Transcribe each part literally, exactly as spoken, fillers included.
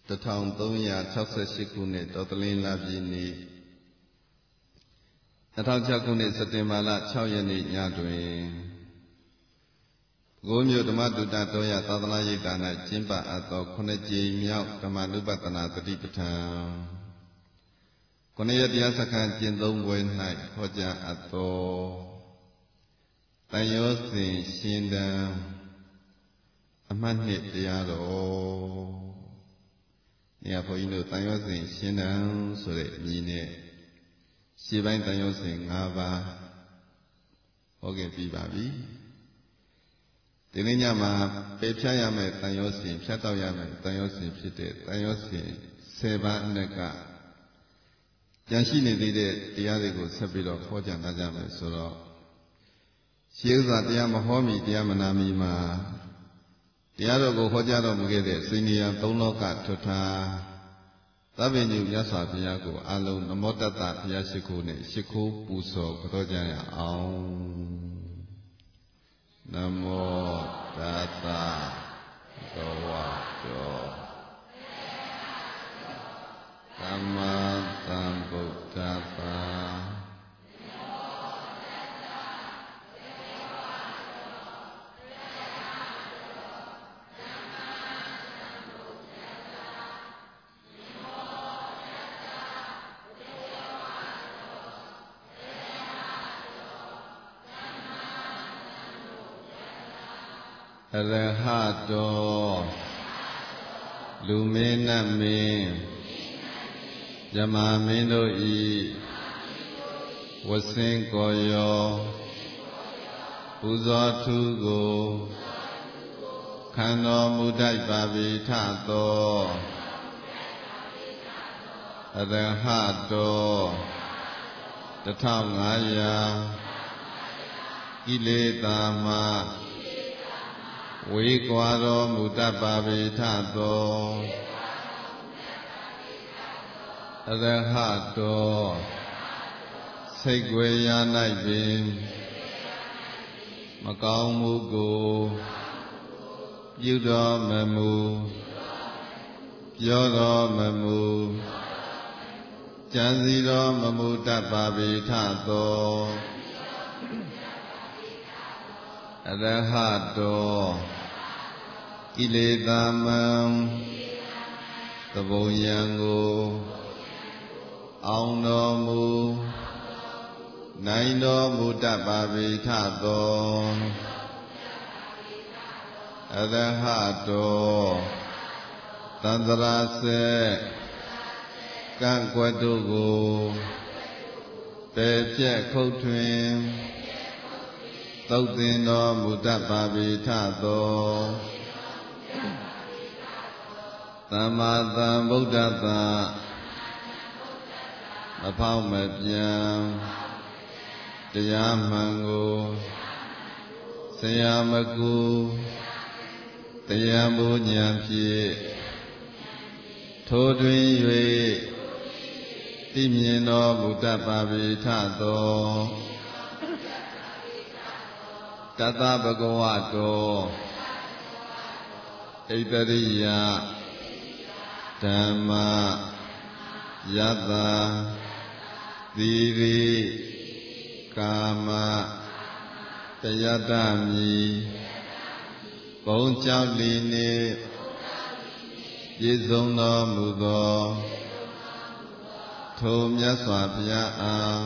တစ်ထောင်သုံးရာ၆ဆယ့်ရှစ်ခုနှစ်တော်တလင်းလပြည့်နေ့နှစ်ထောင်ခြောက်ခုနှစ်စက်တင်ဘာလ၆ရက်နေ့ညတွင်ပဲခူးမြို့ဓမ္မတုတ္တတော်ရသာသနာ့ရိပ်သာ၌ကျင်းပအပ်သောခုနှစ်ကြိမ်မြောက်ဓမ္မနုပဒနာတတိပဋ္ဌာန်ခုနှစ်ရက်တရားစခန်းကျင့်သုံးပွဲ၌ဟောကြားအပ်သောတန်ရောစဉ်ရှင်တံအမှတ်နှစ်တရားတော်နေရာဘုန်းကြီးတို့တန်ရောစဉ်ရှင်တံဆိုတဲ့ညီနဲ့ရှေ့ပိုင်းတန်ရောစဉ်၅ပါးဟောခဲ့ပြီးပါပြီဒီနေ့ညမှာပေဖြတ်ရမယ့်တန်ရောစဉ်ဖြတ်တောက်ရမယ့်တန်ရောစဉ်ဖြစ်တဲ့တန်ရောစဉ်၁၀ပါးအနက်ကကြံရှိနေသေးတဲ့တရားတွေကိုဆက်ပြီးတော့ဟောကြားနာကြမယ်ဆိုတော့ရှေးဥစွာတရားမဟောမီတရားမနာမီမှာတရားတော်ကိုဟောကြားတော်မူခဲ့တဲ့စိဏီယံသုံးလောကထွဋ္ဌာသဗ္ဗညုမြတ်စွာဘုရားကိုအလုံးနမောတတ္တဘုရားရှိခိုးနဲ့ရှိခိုးပူဇော်ကြောကြရအောင်နမောတတ္တဘဂဝတောသမ္မာသမ္ဗုဒ္ဓတ္တအရဟတောလူမင်းနတ်မင်းယမမင်းတို့ဤဝဆင်းကိုရောပူဇော်ထူးကိုခံတော်မူတတ်ပါပြီထသောအရဟတောတထောင်ငါးရာကိလေသာမှဝေကွာတော်မူတတ်ပါပေထသောအရဟတောစိတ်ွယ်ရာ၌ပင်မကောင်းမှုကိုပြုတော်မမူပြောတော်မမူကြံစည်တော်မမူတတ်ပါပေထသောအရဟတောကိလေသာမံသဘုံယံကိုအောင်တော်မူနိုင်တော်မူတတ်ပါပေထသောအရဟတောသန္တရာစေကံကွက်တို့ကိုပယ်ပြက်ခုတ်ထွင်သုတ်သင်တော်မူတတ်ပါပေထသောသမ္မာသမ္ဗုဒ္ဓတ္တမဖောက်မပြန်တရားမှန်ကိုဆရာမကူတရားမူဉာဏ်ဖြင့်ထိုတွင်၍သိမြင်တော်မူတတ်ပါပေထသောတတ္တဗဂဝတောဣတရိယဓမ္မယတ္တသီရိကာမတယတ္တမိဘုံကြောင့်လီနှင့်ပြည့်စုံတော်မူသောထိုမြတ်စွာဘုရားအား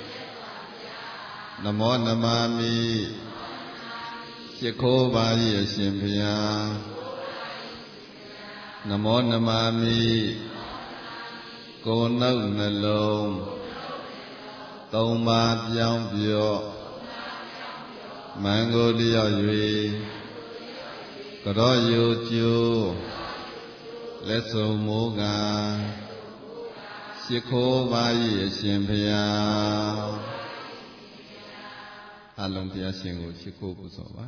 နမောနမာမိရှိခိုးပါ၏အရှင်ဘုရားနမောနမာမိကိုယ်နှုတ်နှလုံးသုံးပါးပြောင်းပြော့မန်ကိုလျော့၍ကြောယုကျိုးလက်စုံမိုးကရှိခိုးပါ၏အရှင်ဘုရားအလုံးဘုရားရှင်ကိုရှိခိုးပူဇော်ပါ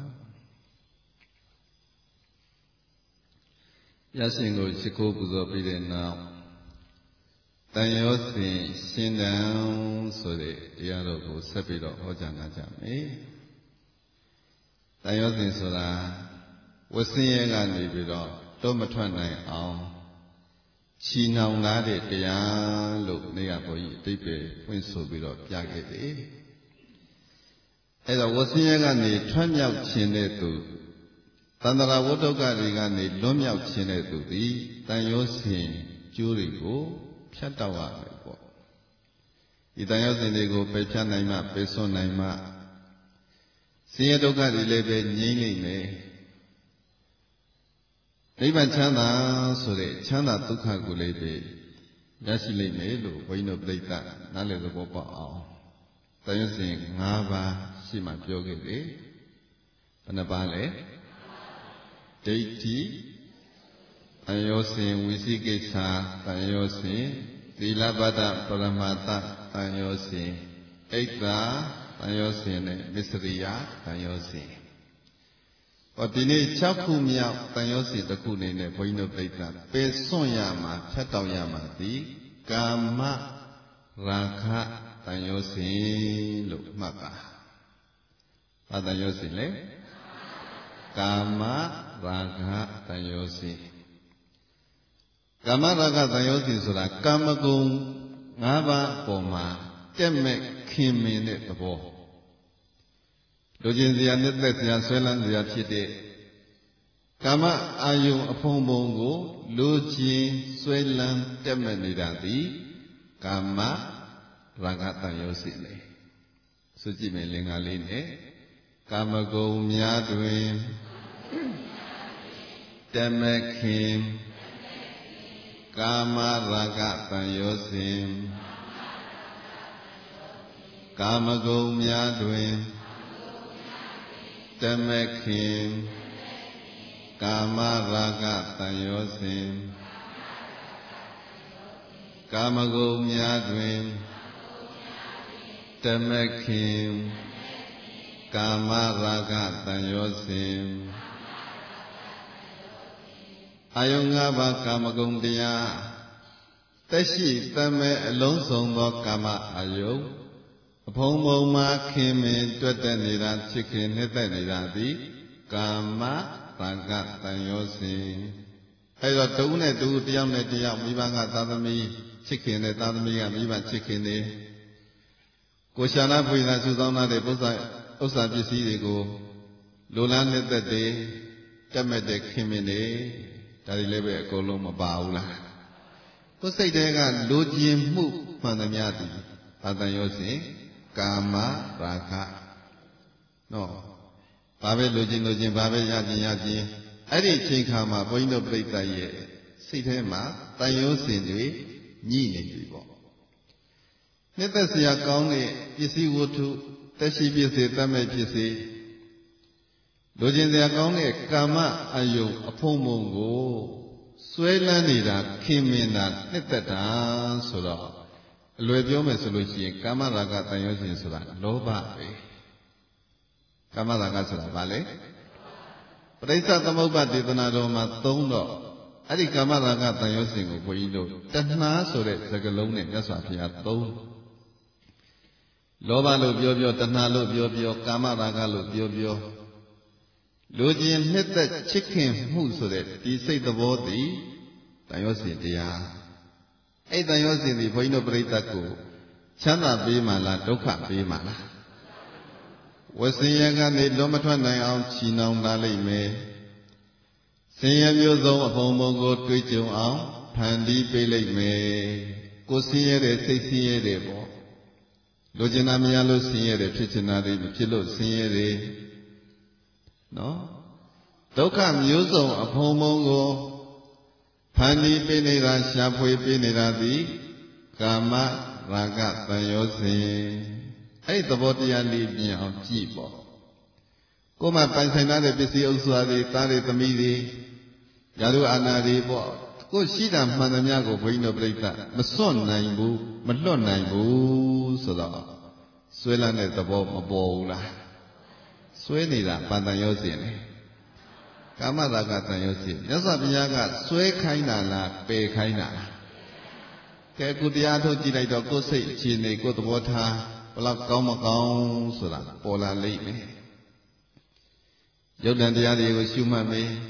ဘုရားရှင်ကိုရှိခိုးပူဇော်ပြီးတဲ့နောက်တန်ရောစဉ်ရှင်တံဆိုတဲ့တရားတော်ကိုဆက်ပြီးတော့ဟောကြားနာကြမယ်တန်ရောစဉ်ဆိုတာဝဆင်းရဲကနေပြီးတော့တော့မထွက်နိုင်အောင်ချီနှောင်လာတဲ့တရားလို့နေကဘုန်းကြီးအတိတ်ပဲဖွင့်ဆိုပြီးတော့ပြခဲ့တယ်အဲ့တော့ဝဆင်းရဲကနေထွက်မြောက်ခြင်းတဲ့သူသန္တရာဝတ္တုကတွေကနေလွတ်မြောက်ခြင်းတဲ့သူသည်တန်ရောစဉ်ကျိုးတွေကိုဖြတ်တောက်ရမယ်ပေါ့ဒီတန်ရောစဉ်တွေကိုပယ်ဖြတ်နိုင်မှပယ်စွန့်နိုင်မှဆင်းရဲဒုက္ခတွေလည်းပဲငြိမ်းနိုင်မယ်နိဗ္ဗာန်ချမ်းသာဆိုတဲ့ချမ်းသာဒုက္ခကိုလည်းပဲရရှိလိမ့်မယ်လို့ဘုန်းကြီးတို့ပြိဿနားလည်သဘောပေါက်အောင်တန်ရောစဉ်၅ပါးရှိမှပြောခဲ့တယ်ဘယ်နှပါးလဲဒိဋ္ဌိတန်ရောစဉ်ဝိသိကိစ္စတန်ရောစဉ်သီလပတ္တပရမတ္တတန်ရောစဉ်ဣဒ္ဓတန်ရောစဉ်နဲ့မစ္စရိယတန်ရောစဉ်ဟောဒီနေ့၆ခုမြောက်တန်ရောစဉ်တစ်ခုနေနဲ့ဘုန်းကြီးတို့ပြိဿပယ်စွန့်ရမှာဖြတ်တောက်ရမှာဒီကာမရာဂတန်ရောစဉ်လို့မှတ်ပါဘာတန်ရောစဉ်လဲကာမရာဂတန်ရောစဉ်ကာမရာဂတန်ရောစဉ်ဆိုတာကာမဂုဏ်၅ပါးပေါ်မှာတက်မဲ့ခင်မင်တဲ့သဘောလူချင်းစရာနှစ်သက်စရာဆွဲလန်းစရာဖြစ်တဲ့ကာမအာယုံအဖုံဖုံကိုလူချင်းဆွဲလန်းတက်မဲ့နေတာသည်ကာမရာဂတန်ရောစဉ်လေဆိုကြည့်မယ်လင်္ကာလေးနဲ့ကာမဂုဏ်များတွင်တမခင်ကာမရာဂတန်ရောစဉ်ကာမဂုဏ်များတွင်တမခင်ကာမရာဂတန်ရောစဉ်ကာမဂုဏ်များတွင်တမခင်ကာမရာဂတန်ရောစဉ်အာယုံ၅ပါးကာမဂုဏ်တရားတက်ရှိတမဲအလုံးစုံသောကာမအာယုံအဖုံဖုံမှာခင်မင်တွက်တက်နေတာချစ်ခင်နှစ်သက်နေတာသည်ကာမရာဂတန်ရောစဉ်အဲတော့တဦးနဲ့တဦးတယောက်နဲ့တယောက်မိဘကသာသမီချစ်ခင်တဲ့သာသမီကမိဘချစ်ခင်နေကိုရှာနာဖွေသာစုဆောင်းတဲ့ပု္ပ္ပဥစ္စာပစ္စည်းတွေကိုလိုလားနှစ်သက်တဲ့တက်မဲ့တဲ့ခင်မင်တွေဒါတွေလည်းပဲအကုန်လုံးမပါဘူးလားကိုယ်စိတ်ထဲကလိုချင်မှုမှန်သမျှသည်ဘာတန်ရောစဉ်ကာမရာဂနော်ဘာပဲလိုချင်လိုချင်ဘာပဲရခြင်းရခြင်းအဲ့ဒီအချိန်ခါမှာဘုန်းကြီးတို့ပြိဿရဲ့စိတ်ထဲမှာတန်ရောစဉ်တွေညှိနေပြီပေါ့နှစ်သက်စရာကောင်းတဲ့ပစ္စည်းဝတ္ထုတက်ရှိပစ္စည်းတတ်မဲ့ပစ္စည်းလိုချင်စရာကောင်းတဲ့ကာမအယုံအဖုံဖုံကိုဆွဲလန်းနေတာခင်မင်တာနှစ်သက်တာဆိုတော့အလွယ်ပြောမယ်ဆိုလို့ရှိရင်ကာမရာဂတန်ရောစဉ်ဆိုတာလောဘပဲကာမရာဂဆိုတာဘာလဲပရိစ္ဆသမုပ္ပါဒေသနာတော်မှာသုံးတော့အဲ့ဒီကာမရာဂတန်ရောစဉ်ကိုဘုန်းကြီးတို့တဏှာဆိုတဲ့စကားလုံးနဲ့မြတ်စွာဘုရားသုံးလောဘလို့ပြောပြောတဏှာလို့ပြောပြောကာမရာဂလို့ပြောပြောလူချင်းနှစ်သက်ချစ်ခင်မှုဆိုတဲ့ဒီစိတ်သဘောသည်တန်ရောစဉ်တရားအဲ့တန်ရောစဉ်သည်ဘုန်းကြီးတို့ပြိဿကိုချမ်းသာပေးမှလားဒုက္ခပေးမှလားဝဆင်းရဲကနေလွန်မထွက်နိုင်အောင်ချီနှောင်လာလိမ့်မယ်ဆင်းရဲမျိုးစုံအဖုံဖုံကိုတွေးကြုံအောင်ဖန်တီးပေးလိုက်မယ်ကိုဆင်းရဲတဲ့စိတ်ဆင်းရဲတဲ့ပေါ့လိုချင်တာမရလို့ဆင်းရဲတယ်ဖြစ်ချင်တာတွေမဖြစ်လို့ဆင်းရဲတယ်နော်ဒုက္ခမျိုးစုံအဖုံဖုံကိုဖန်တီးပေးနေတာရှာဖွေပေးနေတာသည်ကာမရာဂတန်ရောစဉ်အဲ့ဒီသဘောတရားလေးမြင်အောင်ကြည့်ပေါ့ကိုယ်မှပိုင်ဆိုင်တဲ့ပစ္စည်းဥစ္စာတွေသားတွေသမီးတွေယာရုအာနာတွေပေါ့ကိုယ်ရှိတာမှန်သမျှကိုဘုန်းကြီးတို့ပြိဿမစွန့်နိုင်ဘူးမလွတ်နိုင်ဘူးဆိုတော့ဆွဲလန်းတဲ့သဘောမပေါ်ဘူးလားဆွဲနေတာပန်တန်ရောစဉ်လေကာမရာဂတန်ရောစဉ်မြတ်စွာဘုရားကဆွဲခိုင်းတာလားပယ်ခိုင်းတာလားကဲကိုတရားထုတ်ကြည့်လိုက်တော့ကိုယ်စိတ်အခြေအနေကိုယ်သဘောထားဘလောက်ကောင်းမကောင်းဆိုတာပေါ်လာလိမ့်မယ်ယုတ်တန်တရားတွေကိုရှုမှတ်မယ်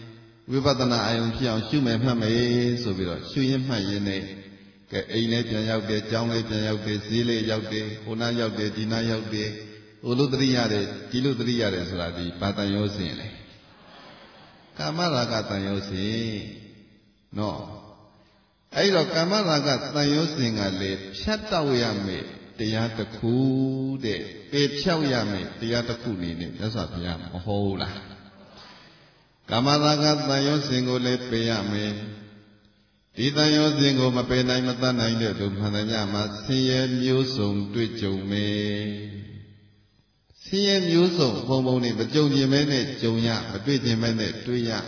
ဝိပဿနာအာယုံဖြစ်အောင်ရှုမယ်မှတ်မယ်ဆိုပြီးတော့ရှုရင်းမှတ်ရင်းနဲ့ကဲအိမ်လေးပြန်ရောက်တယ်ကျောင်းလေးပြန်ရောက်တယ်ဈေးလေးရောက်တယ်ဟိုနားရောက်တယ်ဒီနားရောက်တယ်ဟိုလိုတရိရတယ်ဒီလိုတရိရတယ်ဆိုတာဒီဘာတန်ရောစဉ်လေကာမရာဂတန်ရောစဉ်နော်အဲ့တော့ကာမရာဂတန်ရောစဉ်ကလေဖြတ်တောက်ရမယ်တရားတစ်ခုတဲ့ပေဖြောက်ရမယ်တရားတစ်ခုနေနဲ့မြတ်စွာဘုရားမဟုတ်လားကာမရာဂတန်ရောစဉ်ကိုလည်းပေရမယ်ဒီတန်ရောစဉ်ကိုမပေနိုင်မတတ်နိုင်တဲ့ဒုက္ခဉာဏ်မှာဆင်းရဲမျိုးစုံတွေ့ကြုံမယ်ဆင်းရဲမျိုးစုံဘုံဘုံနဲ့မကြုံကျင်မဲနဲ့ကြုံရမတွေ့ကျင်မဲနဲ့တွေ့ရ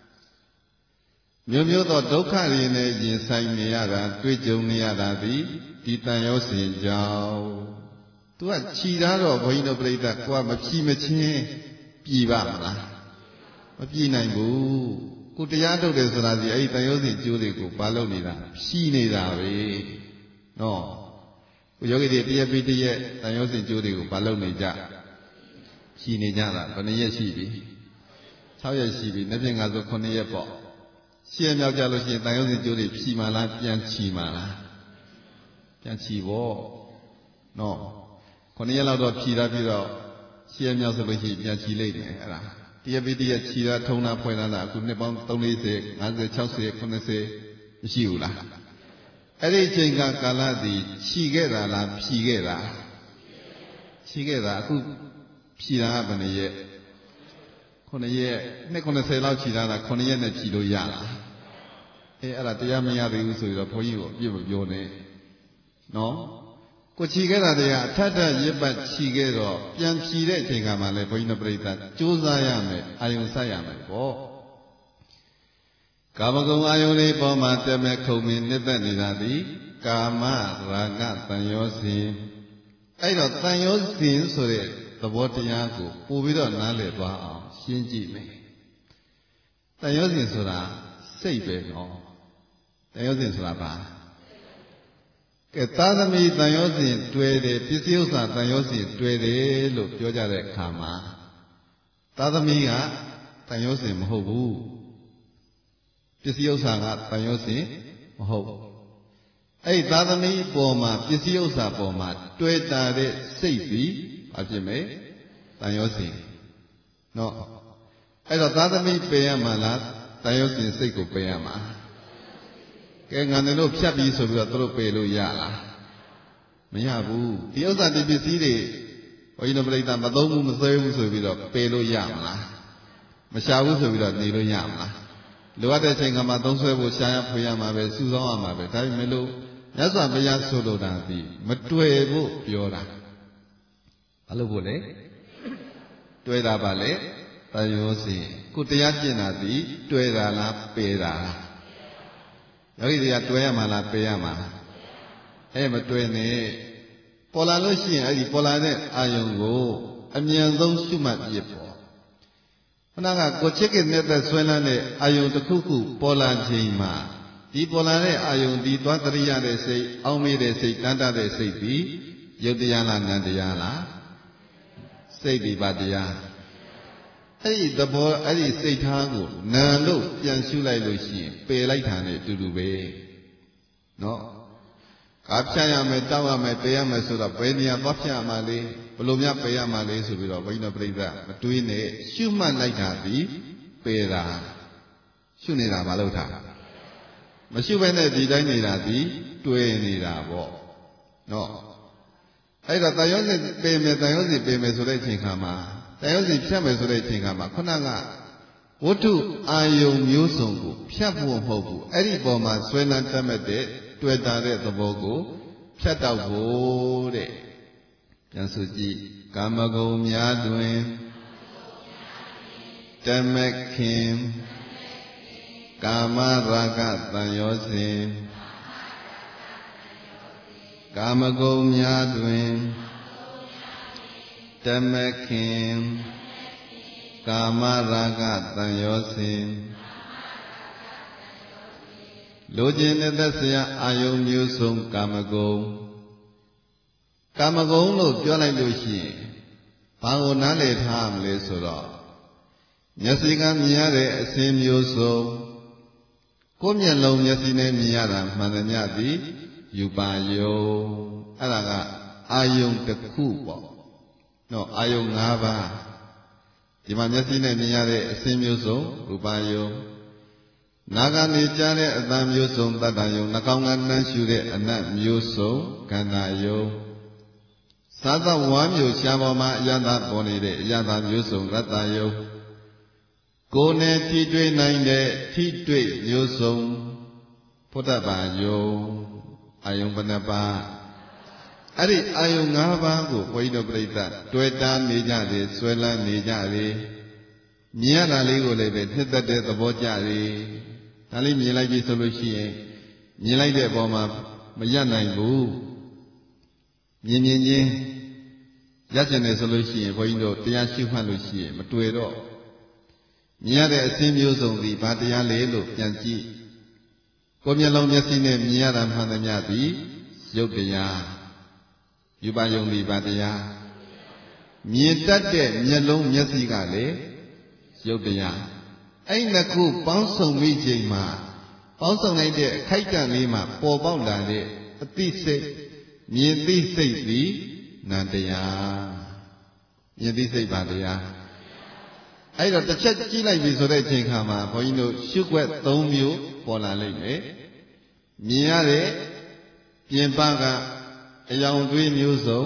မျိုးမျိုးသောဒုက္ခတွေနဲ့ရင်ဆိုင်နေရတာတွေ့ကြုံနေရတာဒီဒီတန်ရောစဉ်ကြောင့်သူကခြီထားတော့ဘုန်းကြီးတို့ပြိဿကိုကမဖြီမချင်းပြည်ပါမလားမပြည်နိုင်ဘူးကိုတရားထုတ်တယ်ဆိုတာဒီအဲ့ဒီတန်ရောစဉ်ကျိုးတွေကိုဘာလုပ်နေတာဖြီနေတာပဲနော်ကိုယောဂီတွေတရက်ပြီးတရက်တန်ရောစဉ်ကျိုးတွေကိုဘာလုပ်နေကြဖြီနေကြတာဘယ်နှရက်ရှိပြီ၆ရက်ရှိပြီနေ့ပြင်ကဆို9ရက်ပေါ့ရှင်းမြောက်ကြလို့ရှိရင်တန်ရုံးစဉ်ကျိုးတွေဖြီမာလားပြန်ချီမာလားပြန်ချီပေါ့နော်ခုနှစ်ရက်လောက်တော့ဖြီတာပြီးတော့ရှင်းမြောက်ဆိုလို့ရှိရင်ပြန်ချီလိုက်တယ်အဲ့ဒါတရက်ပြီးတရက်ချီတာထုံတာဖွဲ့တာလားအခုနှစ်ပေါင်း၃၄၀ ၅၀ ၆၀ ၇၀မရှိဘူးလားအဲ့ဒီအချိန်ကကာလသည်ချီခဲ့တာလားဖြီခဲ့တာချီခဲ့တာအခုဖြီတာကဘယ်နှရက်ခုနှစ်ရက်နှစ်ခုနှစ်ဆယ်လောက်ခြီထားတာခုနှစ်ရက်နဲ့ခြီလို့ရလားအေးအဲ့ဒါတရားမရသေးဘူးဆိုပြီးတော့ဘုန်းကြီးကိုအပြစ်မပြောနဲ့နော်ကိုခြီခဲ့တာတည်းကအထက်ထက်ရစ်ပတ်ခြီခဲ့တော့ပြန်ဖြီတဲ့အချိန်ကမှလည်းဘုန်းကြီးတို့ပြိဿကြိုးစားရမယ်အာယုံဆက်ရမယ်ပေါ့ကာမဂုဏ်အာယုံလေးပေါ်မှာတက်မဲ့ခုံမင်းနှစ်သက်နေတာဒီကာမရာဂတန်ရောစဉ်အဲ့တော့တန်ရောစဉ်ဆိုတဲ့သဘောတရားကိုပို့ပြီးတော့နားလည်သွားအောင်ရှင်းကြည့်မယ်တန်ရောစဉ်ဆိုတာစိတ်ပဲနော်တန်ရောစဉ်ဆိုတာဘာကဲသာသမီတန်ရောစဉ်တွေ့တယ်ပစ္စည်းဥစ္စာတန်ရောစဉ်တွေ့တယ်လို့ပြောကြတဲ့အခါမှာသာသမီကတန်ရောစဉ်မဟုတ်ဘူးပစ္စည်းဥစ္စာကတန်ရောစဉ်မဟုတ်အဲ့သာသမီပေါ်မှာပစ္စည်းဥစ္စာပေါ်မှာတွေ့တာတဲ့စိတ်ပြီးဘာဖြစ်မလဲတန်ရောစဉ်နော်အဲ့တော့သာသမီပယ်ရမှာလားတန်ရောစဉ်စိတ်ကိုပယ်ရမှာကဲငါတို့ဖြတ်ပြီးဆိုပြီးတော့သူတို့ပယ်လို့ရလားမရဘူးဒီဥစ္စာဒီပစ္စည်းတွေဘုန်းကြီးတို့ပြိဿမသုံးဘူးမဆွဲဘူးဆိုပြီးတော့ပယ်လို့ရမလားမရှာဘူးဆိုပြီးတော့နေလို့ရမလားလိုအပ်တဲ့အချိန်ကမှသုံးဆွဲဖို့ရှားရဖွေရမှာပဲစုဆောင်းရမှာပဲဒါပေမဲ့လို့မြတ်စွာဘုရားဆိုလိုတာဒီမတွေ့ဖို့ပြောတာဘာလို့ဖို့လဲတွေ့တာပါလေတန်ရောစဉ်ကိုတရားကျင့်တာဒီတွေ့တာလားပယ်တာလားယောဂီတွေကတွေ့ရမှာလားပယ်ရမှာလားအဲမတွေ့နဲ့ပေါ်လာလို့ရှိရင်အဲ့ဒီပေါ်လာတဲ့အာယုံကိုအမြန်ဆုံးရှုမှတ်ပြပေါ့ခဏကကိုချစ်ခင်တဲ့သက်ဆွဲလန်းတဲ့အာယုံတစ်ခုခုပေါ်လာချိန်မှာဒီပေါ်လာတဲ့အာယုံဒီသွားတရိရတဲ့စိတ်အောင်းမေးတဲ့စိတ်တန်းတတဲ့စိတ်ဒီယုတ်တရားလားနံတရားလားစိတ်ဒီပါတရားအဲ့ဒီသဘောအဲ့ဒီစိတ်ထားကိုနာလို့ပြန်ရှုလိုက်လို့ရှိရင်ပယ်လိုက်တာနဲ့အတူတူပဲနော်ကားဖြတ်ရမယ်တောက်ရမယ်ပယ်ရမယ်ဆိုတော့ဘယ်နေရာသွားဖြတ်ရမှာလဲဘယ်လိုများပယ်ရမှာလဲဆိုပြီးတော့ဘုန်းကြီးတို့ပြိဿမတွေးနဲ့ရှုမှတ်လိုက်တာဒီပယ်တာရှုနေတာမလုပ်တာမရှုဘဲနဲ့ဒီတိုင်းနေတာဒီတွေးနေတာပေါ့နော်အဲ့တော့တန်ရောစဉ်ပယ်မယ်တန်ရောစဉ်ပယ်မယ်ဆိုတဲ့အချိန်ခါမှာတန်ရောစဉ်ဖြတ်မယ်ဆိုတဲ့အချိန်ခါမှာခုနကဝတ္ထုအာယုံမျိုးစုံကိုဖြတ်ဖို့မဟုတ်ဘူးအဲ့ဒီပေါ်မှာဆွဲလန်းတတ်မဲ့တဲ့တွေ့တာတဲ့သဘောကိုဖြတ်တောက်ဖို့တဲ့ပြန်ဆိုကြည့်ကာမဂုဏ်များတွင်တမခင်ကာမရာဂတန်ရောစဉ်ကာမဂုဏ်များတွင်တမခင်ကာမရာဂတန်ရောစဉ်လိုချင်တဲ့သက်စရာအာယုံမျိုးစုံကာမဂုဏ်ကာမဂုဏ်လို့ပြောလိုက်လို့ရှိရင်ဘာကိုနားလည်ထားမလဲဆိုတော့မျက်စိကမြင်ရတဲ့အစင်းမျိုးစုံကိုယ်မျက်လုံးမျက်စိနဲ့မြင်ရတာမှန်သမျှသည်ယူပါယုံအဲ့ဒါကအာယုံတစ်ခုပေါ့နော်အာယုံ၅ပါးဒီမှာမျက်စိနဲ့မြင်ရတဲ့အစင်းမျိုးစုံရူပါယုံနာကနေကြားတဲ့အသံမျိုးစုံတတ္တယုံနှာခေါင်းကနှမ်းရှူတဲ့အနတ်မျိုးစုံခန္ဓာယုံသာသဝါမျိုးရှားပေါ်မှာအယတပေါ်နေတဲ့အယတမျိုးစုံရတ္တယုံကိုယ်နဲ့ထိတွေ့နိုင်တဲ့ထိတွေ့မျိုးစုံဖုဒ္ဓဘာယုံအာယုံဘဏ္ဍပါအဲ့ဒီအာယုံ၅ပါးကိုဘုန်းကြီးတို့ပြိဿတွေ့တာနေကြတယ်ဆွဲလန်းနေကြတယ်မြင်ရတာလေးကိုလည်းပဲနှစ်သက်တဲ့သဘောကြတယ်ဒါလေးမြင်လိုက်ပြီဆိုလို့ရှိရင်မြင်လိုက်တဲ့အပေါ်မှာမရနိုင်ဘူးမြင်မြင်ချင်းရကျင်တယ်ဆိုလို့ရှိရင်ဘုန်းကြီးတို့တရားရှိမှတ်လို့ရှိရင်မတွေ့တော့မြင်ရတဲ့အစင်းမျိုးစုံသည်ဘာတရားလဲလို့ပြန်ကြည့်ကိုယ်မျက်လုံးမျက်စိနဲ့မြင်ရတာမှန်သမျှသည်ရုပ်တရားယူပါယုံဒီဘာတရားမြင်တတ်တဲ့မျက်လုံးမျက်စိကလည်းရုပ်တရားအဲ့နှစ်ခုပေါင်းစုံမိချိန်မှာပေါင်းစုံလိုက်တဲ့အခိုက်အတန့်လေးမှာပေါ်ပေါက်လာတဲ့အသိစိတ်မြင်သိစိတ်သည်နံတရားမြင်သိစိတ်ဘာတရားအဲ့တော့တစ်ချက်ကြည့်လိုက်ပြီဆိုတဲ့အချိန်ခါမှာဘုန်းကြီးတို့ရှုွက်၃မျိုးပေါ်လာလိမ့်မယ်မြင်ရတဲ့ပြင်ပကအယောင်သွေးမျိုးစုံ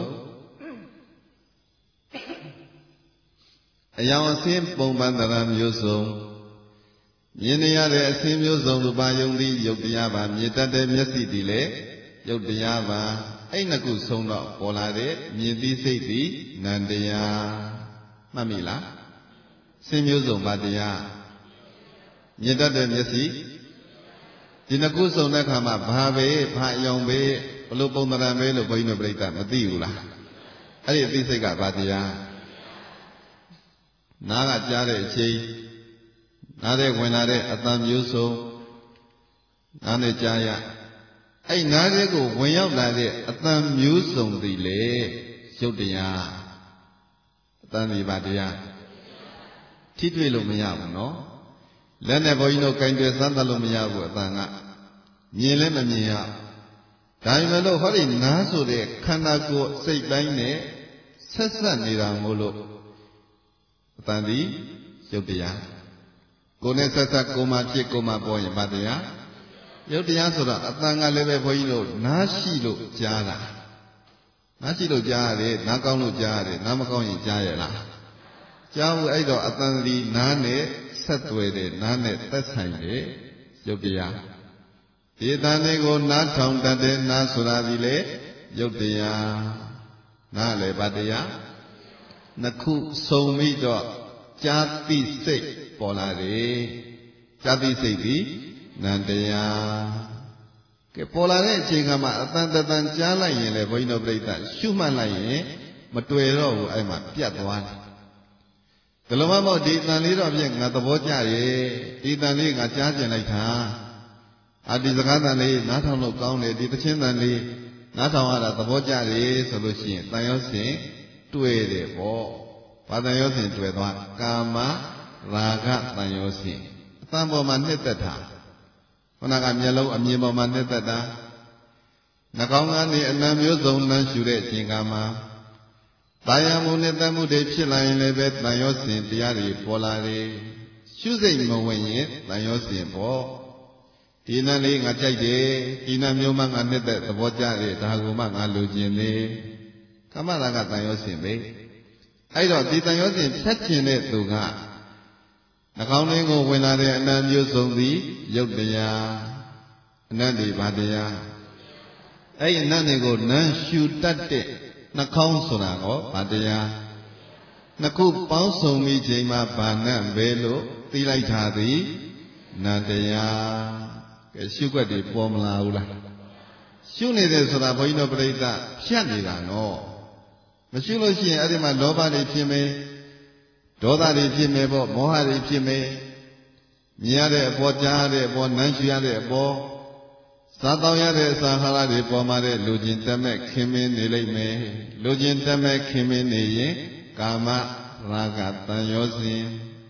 အယောင်အစင်းပုံပန်းတရံမျိုးစုံမြင်ရတဲ့အစင်းမျိုးစုံရူပါယုံသည်ယုတ်တရားပါမြင်တတ်တဲ့မျက်စိသည်လည်းယုတ်တရားပါအဲ့နှစ်ခုဆုံးတော့ပေါ်လာတဲ့မြင်သိစိတ်သည်နံတရားမှတ်မိလားစင်းမျိုးစုံပါတရားမြင်တတ်တဲ့မျက်စိဒီနှစ်ခုစုံတဲ့အခါမှာဘာပဲဘာအယောင်ပဲဘလို့ပုံသဏ္ဍာန်ပဲလို့ဘုန်းကြီးတို့ပြိဿမသိဘူးလားအဲ့ဒီအသိစိတ်ကဘာတရားနားကကြားတဲ့အချိန်နားထဲဝင်လာတဲ့အသံမျိုးစုံနားနဲ့ကြားရအဲ့နားထဲကိုဝင်ရောက်လာတဲ့အသံမျိုးစုံသည်လေရုပ်တရားအသံဒီဘာတရားထိတွေ့လို့မရဘူးနော်လက်နဲ့ဘုန်းကြီးတို့ကင်တယ်စမ်းသပ်လို့မရဘူးအသံကမြင်လည်းမမြင်ရဒါပေမဲ့လို့ဟောဒီနားဆိုတဲ့ခန္ဓာကိုယ်စိတ်တိုင်းနဲ့ဆက်ဆက်နေတာမို့လို့အတန်ဒီရုပ်တရားကိုယ်နဲ့ဆက်ဆက်ကိုယ်မှဖြစ်ကိုယ်မှပေါ်ရင်ဘာတရားရုပ်တရားဆိုတော့အတန်ကလည်းပဲဘုန်းကြီးတို့နားရှိလို့ကြားတာနားရှိလို့ကြားရတယ်နားကောင်းလို့ကြားရတယ်နားမကောင်းရင်ကြားရလားကြားဘူးအဲ့တော့အတန်ဒီနားနဲ့ဆက်သွယ်တယ်နားနဲ့သက်ဆိုင်တယ်ရုပ်တရားဒီအတန်လေးကိုနားထောင်တတ်တဲ့နားဆိုတာဒီလေရုပ်တရားနားလည်းဘာတရားနှစ်ခုစုံပြီးတော့ကြာတိစိတ်ပေါ်လာတယ်ကြာတိစိတ်ဒီနံတရားကဲပေါ်လာတဲ့အချိန်ကမှအတန်တန်ကြားလိုက်ရင်လေဘုန်းကြီးတို့ပြိဿရှုမှတ်လိုက်ရင်မတွေ့တော့ဘူးအဲ့မှာပြတ်သွားတယ်ဒီလိုမှမဟုတ်ဒီတန်လေးတော့ဖြင့်ငါသဘောကျရဲ့ဒီတန်လေးငါကြားကျင်လိုက်တာအာဒီစကားတန်လေးနားထောင်လို့ကောင်းတယ်ဒီသချင်းတန်လေးနားထောင်ရတာသဘောကျတယ်ဆိုလို့ရှိရင်တန်ရောစင်တွေ့တယ်ပေါ့ဘာတန်ရောစင်တွေ့သွားကာမရာဂတန်ရောစင်အတန်ပေါ်မှာနှစ်သက်တာခုနကမျက်လုံးအမြင်ပေါ်မှာနှစ်သက်တာနှာခေါင်းကနေအနံမျိုးစုံနှမ်းရှူတဲ့အချိန်ကမှာတာယာမှုနဲ့တမှုတွေဖြစ်လာရင်လည်းပဲတန်ရောစင်တရားတွေပေါ်လာတယ်ရှုစိတ်မဝင်ရင်တန်ရောစင်ပေါ့ဒီနံလေးငါကြိုက်တယ်ဒီနံမျိုးမှငါနှစ်သက်သဘောကျတယ်ဒါကိုမှငါလိုချင်တယ်ကမ္မရာကတန်ရောစင်ပဲအဲ့တော့ဒီတန်ရောစင်ဖြတ်ကျင်တဲ့သူကနှာခေါင်းလေးကိုဝင်လာတဲ့အနံမျိုးစုံသည်ရုပ်တရားအနံ့ဒီဘာတရားအဲ့ဒီအနံ့တွေကိုနမ်းရှူတတ်တဲ့နှာခေါင်းဆိုတာကောဘာတရားနှစ်ခုပေါင်းစုံပြီးချိန်မှာဘာနဲ့ပဲလို့သိလိုက်တာသည်နံတရားကဲရှုွက်တွေပေါ်မလာဘူးလားရှုနေတယ်ဆိုတာဘုန်းကြီးတို့ပြိဿဖြတ်နေတာနော်မရှုလို့ရှိရင်အဲ့ဒီမှာလောဘတွေဖြစ်မယ်ဒေါသတွေဖြစ်မယ်ပေါ့မောဟတွေဖြစ်မယ်မြင်ရတဲ့အပေါ်ကြားရတဲ့အပေါ်နမ်းရှူရတဲ့အပေါ်စားတောင်းရတဲ့အစာဟာရတွေပေါ်မှာတဲ့လူချင်းတက်မဲ့ခင်မင်းနေလိမ့်မယ်လူချင်းတက်မဲ့ခင်မင်းနေရင်ကာမရာဂတန်ရောစဉ်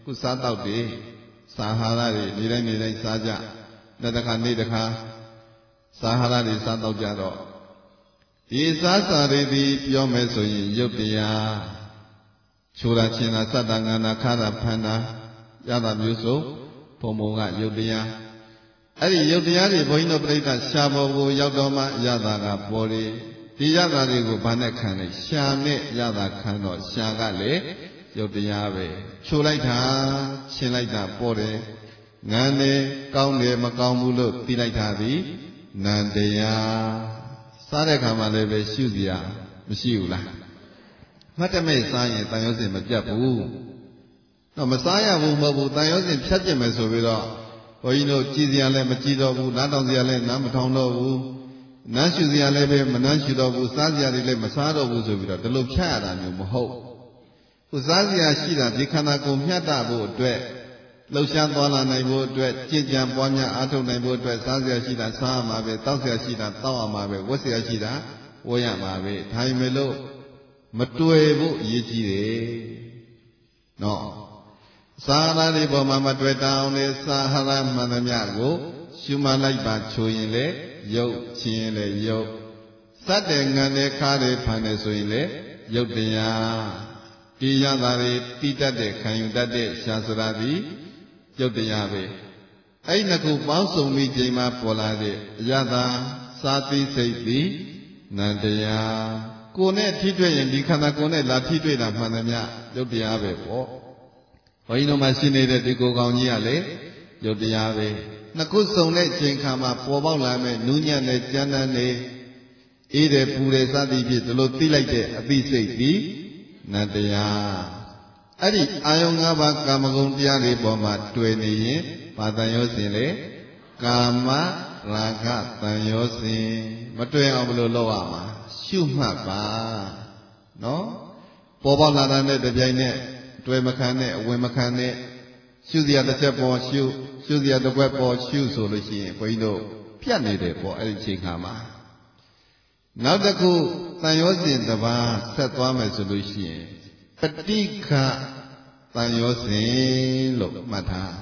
ခုစားတော့တွေစာဟာရတွေနေတိုင်းနေတိုင်းစားကြနေ့တစ်ခါနေ့တစ်ခါစာဟာရတွေစားတော့ကြတော့ဒီစားစာတွေဒီပြောမယ်ဆိုရင်ရုပ်တရားချိုးတာချင်းတာစတ္တငါနာခါတာဖန်တာရတာမျိုးစုံဘုံဘုံကရုပ်တရားအဲ့ဒီရုပ်တရားတွေဘုန်းကြီးတို့ပြိဋ္ဌာရှားပေါ်ကိုရောက်တော့မှရတာကပေါ်လေဒီရတာတွေကိုဘာနဲ့ခံလဲရှာနဲ့ရတာခံတော့ရှာကလေရုပ်တရားပဲချိုးလိုက်တာရှင်းလိုက်တာပေါ်တယ်ငန်းတယ်ကောင်းတယ်မကောင်းဘူးလို့သိလိုက်တာဒီနန္တရားစားတဲ့ခါမှလည်းပဲရှုစရာမရှိဘူးလားမှတ်တမဲ့စားရင်တန်ရုံးစင်မပြတ်ဘူးတော့မစားရဘူးမဟုတ်ဘူးတန်ရုံးစင်ဖြတ်ကျင်မယ်ဆိုပြီးတော့ဘုန်းကြီးတို့ကြည်စရာလည်းမကြည်တော့ဘူးနားထောင်စရာလည်းနားမထောင်တော့ဘူးနားရှုစရာလည်းပဲမနားရှုတော့ဘူးစားစရာတွေလည်းမစားတော့ဘူးဆိုပြီးတော့ဒီလိုဖြတ်ရတာမျိုးမဟုတ်ခုစားစရာရှိတာဒီခန္ဓာကိုယ်မျှတဖို့အတွက်လှုပ်ရှားသွားလာနိုင်ဖို့အတွက်ကြင်ကြံပွားများအားထုတ်နိုင်ဖို့အတွက်စားစရာရှိတာစားရမှာပဲတောက်စရာရှိတာတောက်ရမှာပဲဝတ်စရာရှိတာဝတ်ရမှာပဲဒါပေမဲ့လို့မတွေ့ဖို့အရေးကြီးတယ်နော်စာဟာရတွေပေါ်မှာမတွေ့တောင်းလေစာဟာရမှန်သမျှကိုရှုမှတ်လိုက်ပါချိုးရင်လေရုပ်ချင်းရင်လေရုပ်စက်တဲ့ငံတဲ့ခါးတွေဖန်နေဆိုရင်လေရုပ်တရားဒီရတာတွေတိတတ်တဲ့ခံယူတတ်တဲ့ရှားစရာသည်ရုပ်တရားပဲအဲ့ဒီနှစ်ခုပေါင်းစုံပြီးချိန်မှာပေါ်လာတဲ့အရသာစာသိစိတ်သည်နန္တရားကိုယ်နဲ့ထိတွေ့ရင်ဒီခန္ဓာကိုယ်နဲ့လာထိတွေ့တာမှန်သမျှရုပ်တရားပဲပေါ့ဘုန်းကြီးတို့မှရှိနေတဲ့ဒီကိုယ်ကောင်ကြီးကလေရုပ်တရားပဲနှစ်ခုစုံတဲ့ချိန်ခါမှာပေါ်ပေါက်လာမဲ့နူးညံ့တဲ့ကြမ်းတမ်းတဲ့အေးတယ်ပူတယ်စသည်ဖြင့်ဒီလိုသိလိုက်တဲ့အသိစိတ်သည်နန္တရားအဲ့ဒီအာယုံ၅ပါးကာမဂုဏ်တရားတွေပေါ်မှာတွေ့နေရင်ဘာတန်ရောစဉ်လဲကာမရာဂတန်ရောစဉ်မတွေ့အောင်ဘယ်လိုလုပ်ရမှာရှုမှတ်ပါနော်ပေါ်ပေါက်လာတဲ့တပြိုင်နက်တွေ့မခံနဲ့အဝင်မခံနဲ့ရှုစရာတစ်ချက်ပေါ်ရှုရှုစရာတစ်ခွက်ပေါ်ရှုဆိုလို့ရှိရင်ဘုန်းကြီးတို့ပြတ်နေတယ်ပေါ့အဲ့ဒီချိန်ခါမှာနောက်တစ်ခုတန်ရောစဉ်တစ်ပါးဆက်သွားမယ်ဆိုလို့ရှိရင်ပဋိက္ခတန်ရောစဉ်လို့မှတ်ထား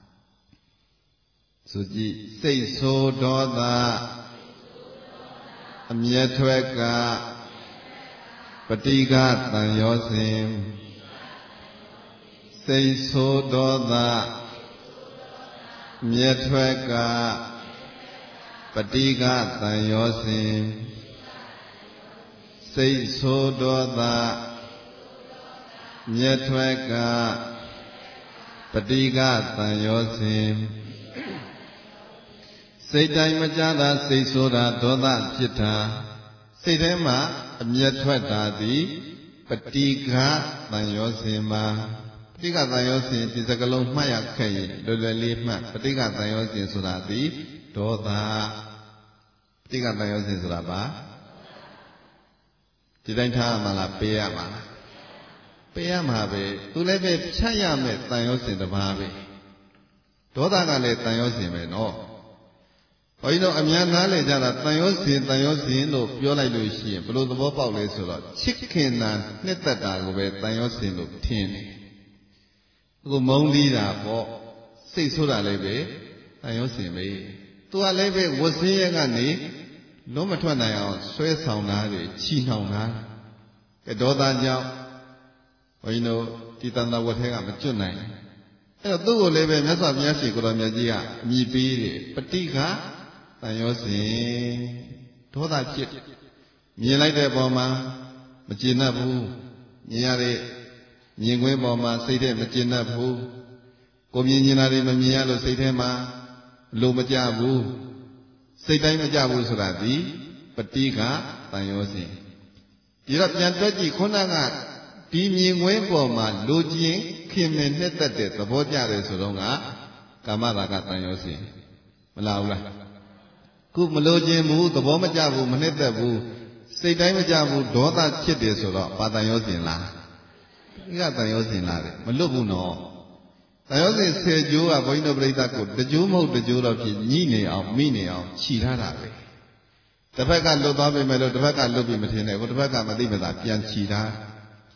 ဆိုကြည့်စိတ်ဆိုးဒေါသအမျက်ထွက်ကပဋိက္ခတန်ရောစဉ်စိတ်ဆိုးဒေါသမျက်ထွက်ကပဋိက္ခတန်ရောစဉ်စိတ်ဆိုးဒေါသမျက်ထွက်ကပဋိက္ခတန်ရောစဉ်စိတ်တိုင်းမကြတာစိတ်ဆိုးတာဒေါသဖြစ်တာစိတ်ထဲမှာအမျက်ထွက်တာသည်ပဋိက္ခတန်ရောစဉ်မှာပဋိက္ခတန်ရောစဉ်ဒီစကလုံးမှတ်ရခဲ့ရင်လွယ်လွယ်လေးမှတ်ပဋိက္ခတန်ရောစဉ်ဆိုတာသည်ဒေါသပဋိက္ခတန်ရောစဉ်ဆိုတာပါဒီတိုင်းထားမှလားပေးရမှာလားပေးရမှာပဲသူလည်းပဲဖြတ်ရမယ်တန်ရောစဉ်တစ်ပါးပဲဒေါသကလည်းတန်ရောစဉ်ပဲနော်ဘုန်းကြီးတို့အများနားလည်ကြတာတန်ရောစဉ်တန်ရောစဉ်လို့ပြောလိုက်လို့ရှိရင်ဘယ်လိုသဘောပေါက်လဲဆိုတော့ချစ်ခင်တာနှစ်သက်တာကိုပဲတန်ရောစဉ်လို့ထင်တယ်အခုမုန်းပြီးတာပေါ့စိတ်ဆိုးတာလည်းပဲတန်ရောစဉ်ပဲသူကလည်းပဲဝတ်စင်းရဲကနေလုံးမထွက်နိုင်အောင်ဆွဲဆောင်တာတွေချီနှောင်တာကဒေါသကြောင့်ဘုန်းကြီးတို့ဒီတန်တဝတ်ထဲကမကျွတ်နိုင်အဲ့တော့သူ့ကိုလည်းပဲမြတ်စွာဘုရားရှင်ကိုတော်မြတ်ကြီးကအမိပေးတယ်ပဋိက္ခတန်ရောစဉ်ဒေါသဖြစ်မြင်လိုက်တဲ့ပုံမှာမကျေနပ်ဘူးမြင်ရတဲ့မြင်ကွင်းပေါ်မှာစိတ်ထဲမကျေနပ်ဘူးကိုမြင်နေတာတွေမမြင်ရလို့စိတ်ထဲမှာလိုမကြဘူးစိတ်တိုင်းမကြဘူးဆိုတာဒီပဋိက္ခတန်ရောစဉ်ဒီတော့ပြန်တွက်ကြည့်ခုနကဒီမြင်ကွင်းပေါ်မှာလိုချင်ခင်မင်နှစ်သက်တဲ့သဘောကြတယ်ဆိုတော့ကကာမရာဂတန်ရောစဉ်မလားဘူးလားခုမလိုချင်ဘူးသဘောမကျဘူးမနှစ်သက်ဘူးစိတ်တိုင်းမကြဘူးဒေါသဖြစ်တယ်ဆိုတော့ပါတန်ရောစဉ်လားဒီကတန်ရောစဉ်လားလေမလွတ်ဘူးနော်တန်ရောစဉ်ဆယ်ကျိုးကဘုန်းကြီးတို့ပြိဿကိုတကျိုးမဟုတ်တကျိုးတော့ဖြစ်ညှိနေအောင်မိနေအောင်ခြိထားတာပဲတစ်ဖက်ကလွတ်သွားပြီမဲ့လို့တစ်ဖက်ကလွတ်ပြီမထင်နဲ့ဘူးတစ်ဖက်ကမသိမသာပြန်ခြိထား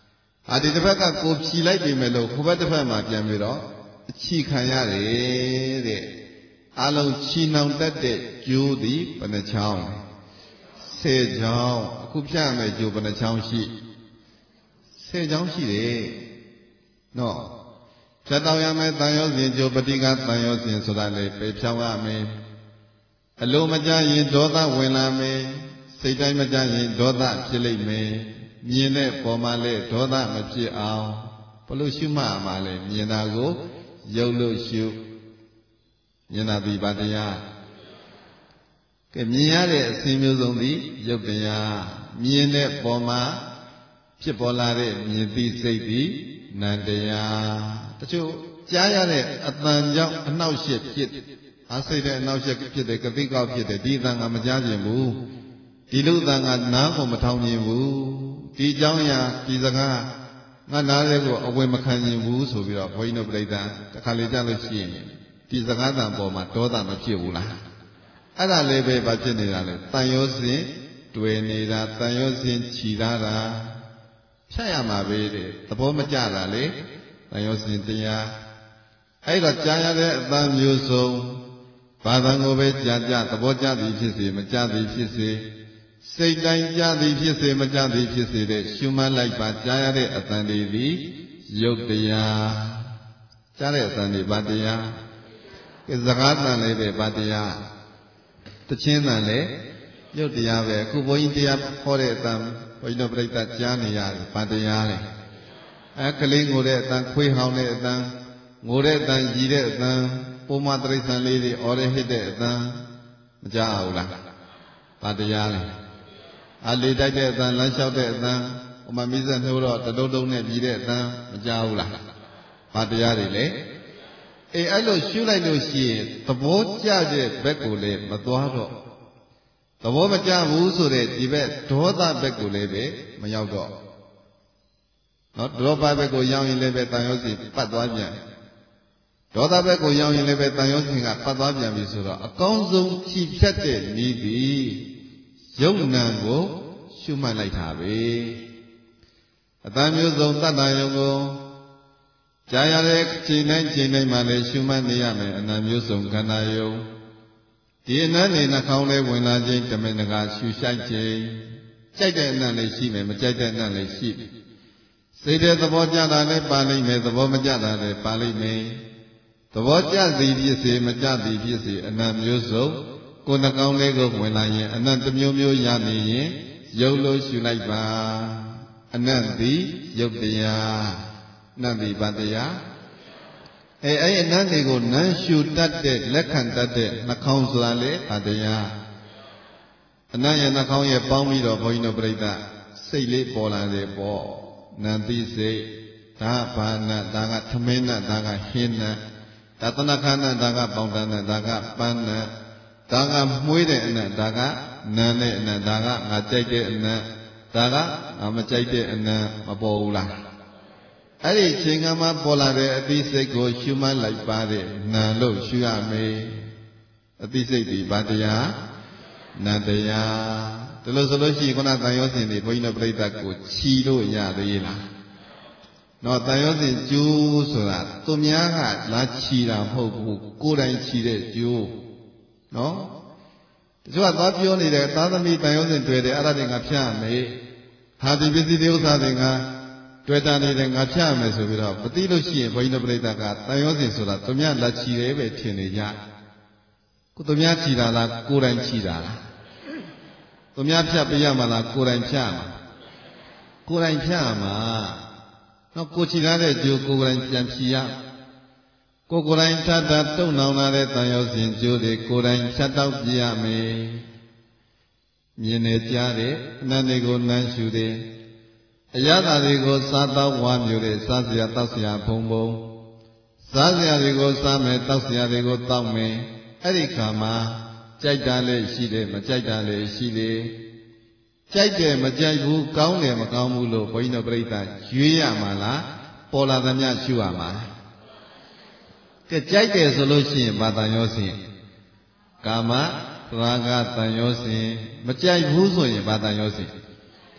အာဒီတစ်ဖက်ကကိုဖြီလိုက်ပြီမဲ့လို့ခိုးဘက်တစ်ဖက်မှာပြန်ပြီးတော့အချီခံရတယ်တဲ့အလုံးချီနှောင်တတ်တဲ့ကျိုးသည်ဘယ်နှချောင်းဆယ်ချောင်းအခုဖြတ်ရမယ်ကျိုးဘယ်နှချောင်းရှိဆယ်ချောင်းရှိတယ်နော်ဖြတ်တောင်ရမယ်တန်ရောစဉ်ကျိုးပဋိကတန်ရောစဉ်ဆိုတာလေပေဖြောင်းရမယ်အလိုမကျရင်ဒေါသဝင်လာမယ်စိတ်တိုင်းမကျရင်ဒေါသဖြစ်လိမ့်မယ်မြင်တဲ့ပေါ်မှာလေဒေါသမဖြစ်အောင်ဘလို့ရှုမှတ်မှာလဲမြင်တာကိုယုတ်လို့ရှုမြင်တာဒီပါတရားကဲမြင်ရတဲ့အစဉ်မျိုးစုံသည်ယုတ်တရားမြင်တဲ့ပေါ်မှာဖြစ်ပေါ်လာတဲ့မြင်သိစိတ်သည်နံတရားတချို့ကြားရတဲ့အတန်ကြောင့်အနှောက်အယှက်ဖြစ်အားစိတ်တဲ့အနှောက်အယှက်ဖြစ်တယ်ကတိကောက်ဖြစ်တယ်ဒီအတန်ကမကြားခြင်းဘူးဒီလူအတန်ကနားကိုမထောင်ခြင်းဘူးဒီเจ้าရာဒီစကားငါနားလေးကိုအဝယ်မခံခြင်းဘူးဆိုပြီးတော့ဘုန်းကြီးတို့ပြိဿတခါလေကြားလို့ရှိရင်ဒီစကားတန်ပေါ်မှာဒေါသမဖြစ်ဘူးလားအဲ့ဒါလေးပဲဘာဖြစ်နေတာလဲတန်ရောစဉ်တွေ့နေတာတန်ရောစဉ်ခြီလာတာဖြတ်ရမှာပဲတဲ့သဘောမကျတာလေတန်ရောစဉ်တရားအဲ့တော့ကြားရတဲ့အတန်မျိုးစုံဘာသာကိုပဲကြားကြသဘောကျသည်ဖြစ်စေမကျသည်ဖြစ်စေစိတ်တိုင်းကြသည်ဖြစ်စေမကြသည်ဖြစ်စေတဲ့ရှုမှတ်လိုက်ပါကြားရတဲ့အတန်တွေသည်ယုတ်တရားကြားတဲ့အတန်တွေဘာတရားကဲစကားတန်လေးပဲဘာတရားတချင်းတန်လည်းယုတ်တရားပဲအခုဘုန်းကြီးတရားဟောတဲ့အတန်ဘုန်းကြီးတို့ပြိဿကြားနေရတယ်ဘာတရားလဲအဲကလေးငိုတဲ့အတန်ခွေးဟောင်းတဲ့အတန်ငိုတဲ့အတန်ကြီးတဲ့အတန်ပုံမတိရစ္ဆာန်လေးတွေအော်ရဟစ်တဲ့အတန်မကြားဘူးလားဘာတရားလဲအလေတိုက်တဲ့အတန်လမ်းလျှောက်တဲ့အတန်ဟိုမှာမိစက်နှိုးတော့တတုံးတုံးနဲ့ပြီးတဲ့အတန်မကြားဘူးလားဘာတရားတွေလဲအေးအဲ့လိုရှုလိုက်လို့ရှိရင်သဘောကျတဲ့ဘက်ကိုလည်းမသွားတော့သဘောမကျဘူးဆိုတဲ့ဒီဘက်ဒေါသဘက်ကိုလည်းပဲမရောက်တော့နော်ဒေါသဘက်ကိုရောက်ရင်လည်းပဲတန်ရောစီပတ်သွားပြန်ဒေါသဘက်ကိုရောက်ရင်လည်းပဲတန်ရောစီကပတ်သွားပြန်ပြီဆိုတော့အကောင်းဆုံးဖြည့်ဖြတ်တဲ့နည်းသည်ယုံနံကိုရှုမှတ်လိုက်တာပဲအတန်မျိုးစုံတတ္တယုံကိုကြားရတဲ့ချိန်တိုင်းချိန်တိုင်းမှာလည်းရှုမှတ်နေရမယ်အနံမျိုးစုံခန္ဓာယုံဒီအနံနေနှာခေါင်းလေးဝင်လာခြင်းတမင်တကာရှုရှိုက်ခြင်းကြိုက်တဲ့အနံလေးရှိမယ်မကြိုက်တဲ့အနံလေးရှိပြီစိတ်တဲ့သဘောကျတာလည်းပါလိမ့်မယ်သဘောမကျတာလည်းပါလိမ့်မယ်သဘောကျသည်ဖြစ်စေမကျသည်ဖြစ်စေအနံမျိုးစုံကိုယ်နှကောင်းလေးကိုဝင်လာရင်အနံ့တစ်မျိုးမျိုးရနေရင်ယုတ်လို့ရှုလိုက်ပါအနံ့သည်ယုတ်တရားနံ့သည်ဘာတရားအဲအဲ့အနံ့တွေကိုနမ်းရှုတတ်တဲ့လက်ခံတတ်တဲ့နှာခေါင်းဆိုတာလေဘာတရားအနံ့ရဲ့နှာခေါင်းရဲ့ပေါင်းပြီးတော့ဘုန်းကြီးတို့ပြိဿစိတ်လေးပေါ်လာတယ်ပေါ့နံတိစိတ်ဒါဘာနာဒါကသမင်းနာဒါကဟင်းနာဒါတဏခဏဒါကပေါင်းတန်းနာဒါကပန်းနာဒါကမွှေးတဲ့အနံ့ဒါကနံတဲ့အနံ့ဒါကငါကြိုက်တဲ့အနံ့ဒါကငါမကြိုက်တဲ့အနံ့မပေါ်ဘူးလားအဲ့ဒီချိန်ကမှပေါ်လာတဲ့အသိစိတ်ကိုရှုမှတ်လိုက်ပါတဲ့နံလို့ရှုရမယ်အသိစိတ်ဒီဘာတရားနံတရားဒါလို့ဆိုလို့ရှိရင်ခုနတန်ရောစဉ်တွေဘုန်းကြီးတို့ပြိဿကိုခြီလို့ရသေးလားနော်တန်ရောစဉ်ကျိုးဆိုတာသူများကလာခြီတာမဟုတ်ဘူးကိုယ်တိုင်ခြီတဲ့ကျိုးနော်တချို့ကသွားပြောနေတယ်သာသမီတန်ရုံးစဉ်တွေ့တယ်အဲ့ဒါတွေငါဖြတ်ရမယ်ဟာဒီပစ္စည်းတွေဥစ္စာတွေငါတွေ့တာနေတယ်ငါဖြတ်ရမယ်ဆိုပြီးတော့မသိလို့ရှိရင်ဘုန်းကြီးတို့ပြိဿကတန်ရုံးစဉ်ဆိုတာသူများလက်ချီတယ်ပဲထင်နေကြကိုသူများချီတာလားကိုယ်တိုင်ချီတာလားသူများဖြတ်ပေးရမှာလားကိုယ်တိုင်ဖြတ်မှာကိုယ်တိုင်ဖြတ်မှာနော်ကိုချီထားတဲ့ကျိုးကိုယ်တိုင်ပြန်ဖြီရကိုကိုယ်တိုင်ထပ်တာတုံနောင်လာတဲ့တန်ရောစဉ်ကျိုးတွေကိုယ်တိုင်ဖြတ်တောက်ပြရမယ်မြင်နေကြတဲ့အနန္တကိုနမ်းရှုတယ်အရသာတွေကိုစားတော့ဝါမျိုးတဲ့စားစရာတောက်စရာဘုံဘုံစားစရာတွေကိုစားမယ်တောက်စရာတွေကိုတောက်မယ်အဲ့ဒီခါမှာကြိုက်တာလည်းရှိတယ်မကြိုက်တာလည်းရှိတယ်ကြိုက်တယ်မကြိုက်ဘူးကောင်းတယ်မကောင်းဘူးလို့ဘုန်းကြီးတို့ပြိဿရွေးရမှာလားပေါ်လာသမျှရှုရမှာကဲကြိုက်တယ်ဆိုလို့ရှိရင်ဘာတန်ရောစဉ်ကာမရာဂတန်ရောစဉ်မကြိုက်ဘူးဆိုရင်ဘာတန်ရောစဉ်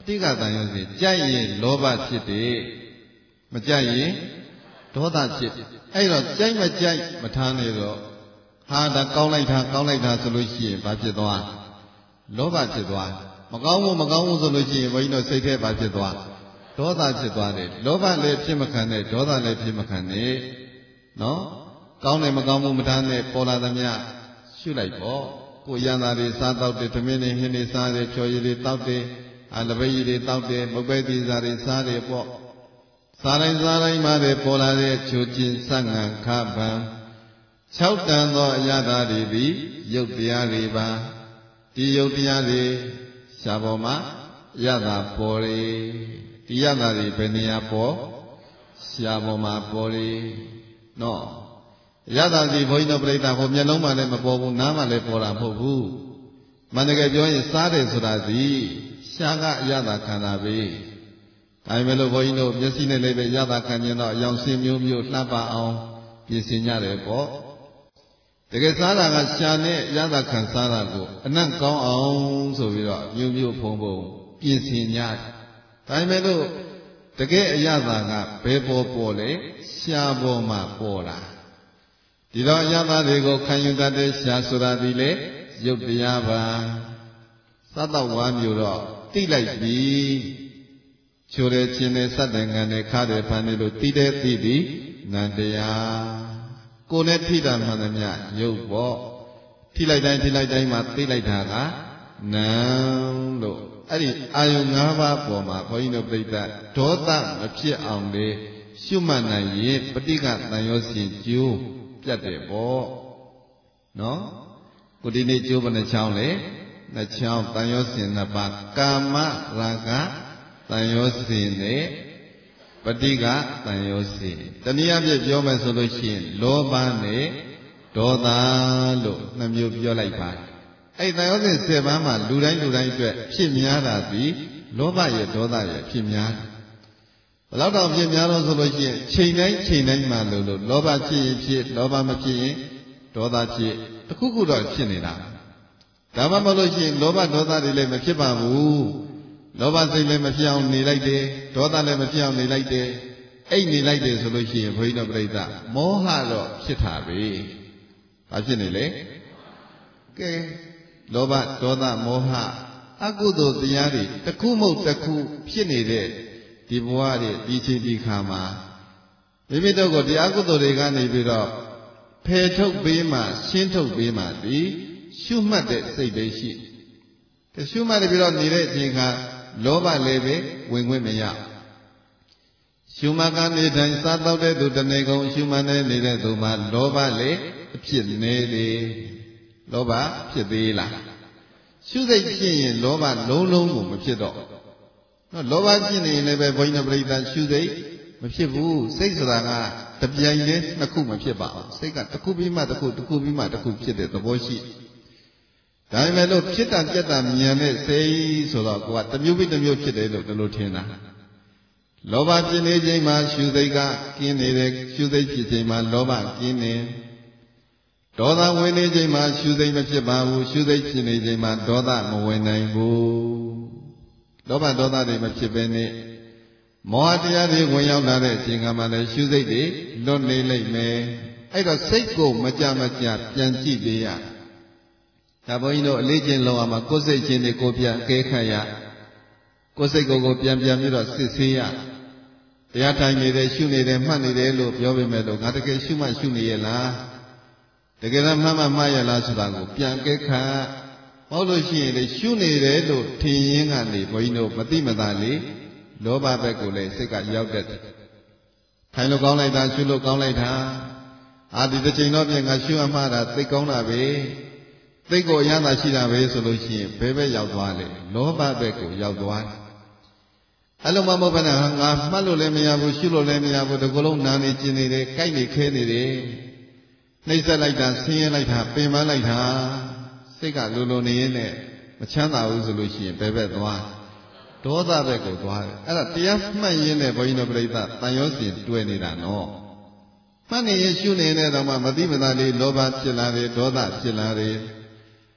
ฏิฆတန်ရောစဉ်ကြိုက်ရင်လောဘဖြစ်တယ်မကြိုက်ရင်ဒေါသဖြစ်အဲ့တော့ကြိုက်မကြိုက်မထားနေတော့ဟာဒါကောင်းလိုက်တာကောင်းလိုက်တာဆိုလို့ရှိရင်ဘာဖြစ်သွားလောဘဖြစ်သွားမကောင်းဘူးမကောင်းဘူးဆိုလို့ရှိရင်ဘုန်းကြီးတို့စိတ်ထဲဘာဖြစ်သွားဒေါသဖြစ်သွားတယ်လောဘလည်းဖြစ်မခံနဲ့ဒေါသလည်းဖြစ်မခံနဲ့နော်ကောင်းတယ်မကောင်းဘူးမထားနဲ့ပေါ်လာသမျှရှုလိုက်ပေါ့ကိုရန်သားတွေစားတော့တယ်သမင်းတွေဟင်းတွေစားတယ်ချော်ရည်တွေတောက်တယ်အလပိကြီးတွေတောက်တယ်မုတ်ပဲသီးစားတွေစားတယ်ပေါ့စားတိုင်းစားတိုင်းမှာလည်းပေါ်လာတဲ့ချိုချင်းစငန်ခပံ၆တန်သောအရသာတွေသည်ရုပ်တရားတွေပါဒီရုပ်တရားတွေရှားပေါ်မှာရတာပေါ်လေဒီရတာတွေဘယ်နေရာပေါ်ရှားပေါ်မှာပေါ်လေနော်ရတာဒီဘုန်းကြီးတို့ပြိဿဟိုမျက်လုံးမှလည်းမပေါ်ဘူးနားမှလည်းပေါ်တာမဟုတ်ဘူးမှန်တကယ်ပြောရင်စားတယ်ဆိုတာဒီရှားကအရသာခန္ဓာပဲဒါပေမဲ့လို့ဘုန်းကြီးတို့မျက်စိနဲ့လည်းပဲရတာခံကျင်တော့အယောင်စင်မျိုးမျိုးလှပအောင်ပြင်ဆင်ကြတယ်ပေါ့တကယ်စားတာကရှားနဲ့ရတာခံစားတာကိုအနံ့ကောင်းအောင်ဆိုပြီးတော့မျိုးမျိုးဖုံဖုံပြင်ဆင်ကြတယ်ဒါပေမဲ့လို့တကယ်အရသာကဘယ်ပေါ်ပေါ်လဲရှားပေါ်မှာပေါ်လာဒီတော့အရသာတွေကိုခံယူတတ်တဲ့ရှားဆိုတာဒီလေရုပ်တရားပါသတ္တဝါမျိုးတော့တိလိုက်ပြီချိုးတယ်ချင်းတယ်စက်တယ်ငံတယ်ခါတယ်ဖန်တယ်လို့တိတဲ့တိသည်နန္တရားကိုယ်နဲ့ထိတာမှန်သမျှရုပ်ပေါ့ထိလိုက်တိုင်းထိလိုက်တိုင်းမှာသိလိုက်တာကနာမ်လို့အဲ့ဒီအာယုံ၅ပါးပေါ်မှာဘုန်းကြီးတို့ပြိဿဒေါသမဖြစ်အောင်လေရှုမှတ်နိုင်ရင်ပဋိက္ခတန်ရောစဉ်ကျိုးပြတ်တယ်ပေါ့နော်ကိုဒီနေ့ကျိုးဘယ်နှချောင်းလဲနှစ်ချောင်းတန်ရောစဉ်နှစ်ပါးကာမရာဂတန်ရောစဉ်နဲ့ပဋိက္ခတန်ရောစဉ်တနည်းအားဖြင့်ပြောမယ်ဆိုလို့ရှိရင်လောဘနဲ့ဒေါသလို့နှစ်မျိုးပြောလိုက်ပါတယ်အဲ့တန်ရောစဉ်၁၀ပါးမှာလူတိုင်းလူတိုင်းအတွက်ဖြစ်များတာဒီလောဘရဲ့ဒေါသရဲ့ဖြစ်များတယ်ဘယ်တော့ဖြစ်များလို့ဆိုလို့ရှိရင်ချိန်တိုင်းချိန်တိုင်းမှာလို့လို့လောဘဖြစ်ရင်ဖြစ်လောဘမဖြစ်ရင်ဒေါသဖြစ်တခုခုတော့ဖြစ်နေတာဒါမှမဟုတ်လို့ရှိရင်လောဘဒေါသတွေလည်းမဖြစ်ပါဘူးလောဘစိတ်လည်းမဖြစ်အောင်နေလိုက်တယ်ဒေါသလည်းမဖြစ်အောင်နေလိုက်တယ်အိတ်နေလိုက်တယ်ဆိုလို့ရှိရင်ဘုန်းကြီးတို့ပြိဿမောဟတော့ဖြစ်တာပဲဘာဖြစ်နေလဲကဲလောဘဒေါသမောဟအကုသိုလ်တရားတွေတစ်ခုမဟုတ်တစ်ခုဖြစ်နေတဲ့ဒီဘဝတွေဒီချိန်ဒီခါမှာမိမိတို့ကိုဒီအကုသိုလ်တွေကနေပြီးတော့ဖယ်ထုတ်ပေးမှရှင်းထုတ်ပေးမှဒီရှုမှတ်တဲ့စိတ်ပဲရှိတယ်ရှုမှတ်ပြီးတော့နေတဲ့အချိန်ခါလောဘလည်းပဲဝင်ခွင့်မရရှုမှတ်ကနေတိုင်းစားတော့တဲ့သူတဏှေကုံရှုမှတ်နေနေတဲ့သူမှာလောဘလည်းအဖြစ်နေတယ်လောဘဖြစ်သေးလားရှုစိတ်ဖြစ်ရင်လောဘလုံးလုံးကိုမဖြစ်တော့နော်လောဘဖြစ်နေရင်လည်းပဲဘုန်းကြီးတို့ပြိဿရှုစိတ်မဖြစ်ဘူးစိတ်ဆိုတာကတပြိုင်တည်းနှစ်ခုမဖြစ်ပါဘူးစိတ်ကတစ်ခုပြီးမှတစ်ခုတစ်ခုပြီးမှတစ်ခုဖြစ်တဲ့သဘောရှိဒါပေမဲ့လို့ဖြစ်တာပြက်တာမြန်တဲ့စိတ်ဆိုတော့ကိုကတစ်မျိုးပြီးတစ်မျိုးဖြစ်တယ်လို့ဒီလိုထင်တာလောဘဖြစ်နေချိန်မှာရှုစိတ်ကကင်းနေတယ်ရှုစိတ်ဖြစ်ချိန်မှာလောဘကင်းနေဒေါသဝင်နေချိန်မှာရှုစိတ်မဖြစ်ပါဘူးရှုစိတ်ဖြစ်နေချိန်မှာဒေါသမဝင်နိုင်ဘူးလောဘဒေါသတွေမဖြစ်ဘဲနဲ့မောဟတရားတွေဝင်ရောက်လာတဲ့အချိန်ကမှလည်းရှုစိတ်တွေလွတ်နေလိမ့်မယ်အဲ့တော့စိတ်ကိုမကြမကြပြန်ကြည့်ပေးရဒါဘုန်းကြီးတို့အလေးချင်းလုံးအောင်မှာကိုယ်စိတ်ချင်းတွေကိုပြန်ကဲခတ်ရကိုယ်စိတ်ကိုယ်ကိုပြန်ပြန်ပြီးတော့စစ်ဆေးရတရားထိုင်နေတယ်ရှုနေတယ်မှတ်နေတယ်လို့ပြောပေမဲ့လို့ငါတကယ်ရှုမှရှုနေရလားတကယ်တော့မှတ်မှမှားရလားဆိုတာကိုပြန်ကဲခတ်မဟုတ်လို့ရှိရင်လေရှုနေတယ်လို့ထင်ရင်းကနေဘုန်းကြီးတို့မသိမသာလေလောဘဘက်ကိုလည်းစိတ်ကရောက်တတ်တယ်ထိုင်လို့ကောင်းလိုက်တာရှုလို့ကောင်းလိုက်တာအာဒီတစ်ချိန်တော့ပြင်ငါရှုအမှားတာသိကောင်းတာပဲသိကိုအရသာရှိတာပဲဆိုလို့ရှိရင်ဘယ်ဘက်ရောက်သွားလဲလောဘဘက်ကိုရောက်သွားတယ်အဲ့လိုမှမဟုတ်ဘဲနဲ့ငါမှတ်လို့လည်းမရဘူးရှုလို့လည်းမရဘူးဒီကုလုံးနာနေကျင်နေတယ်ကြိုက်နေခဲနေတယ်နှိမ့်ဆက်လိုက်တာဆင်းရဲလိုက်တာပင်ပန်းလိုက်တာစိတ်ကလိုလိုနေရင်လည်းမချမ်းသာဘူးဆိုလို့ရှိရင်ဘယ်ဘက်သွားဒေါသဘက်ကိုသွားတယ်အဲ့ဒါတရားမှတ်ရင်းနဲ့ဘုန်းကြီးတို့ပြိဿတန်ရောစဉ်တွေ့နေတာနော်မှတ်နေရင်ရှုနေတဲ့တော့မှမသိမသာလေးလောဘဖြစ်လာတယ်ဒေါသဖြစ်လာတယ်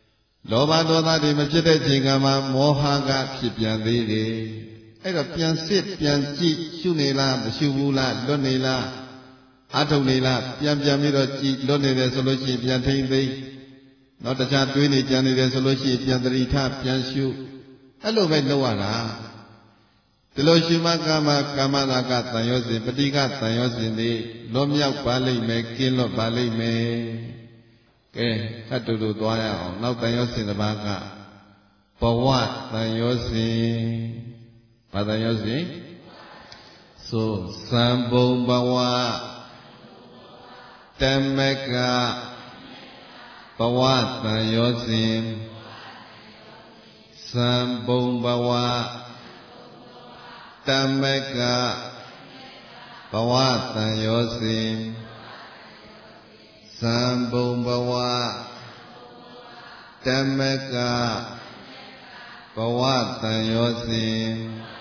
လောဘဒေါသတွေမဖြစ်တဲ့ချိန်ကမှမောဟကဖြစ်ပြန်သေးတယ်အဲ့တော့ပြန်စစ်ပြန်ကြည့်ရှုနေလားမရှုဘူးလားလွတ်နေလားအထုတ်နေလားပြန်ပြန်ပြီးတော့ကြည့်လွတ်နေတယ်ဆိုလို့ရှိရင်ပြန်ထိမ့်သိမ့်နောက်တခြားတွေးနေကြံနေတယ်ဆိုလို့ရှိရင်ပြန်သတိထားပြန်ရှုအဲ့လိုပဲလုပ်ရတာဒီလိုရှုမှကာမကာမရာဂတန်ရောစဉ်ပဋိကတန်ရောစဉ်တွေလွတ်မြောက်ပါလိမ့်မယ်ကင်းလွတ်ပါလိမ့်မယ်ကဲအတူတူသွားရအောင်နောက်တန်ရောစဉ်တစ်ပါးကဘဝတန်ရောစဉ်ဘာတန်ရောစဉ်ဆိုသံဘုံဘဝတမကဘဝတန်ရောစဉ်သံဘုံဘဝတမကဘဝတန်ရောစဉ်သံဘုံဘဝတမကဘဝတန်ရောစဉ်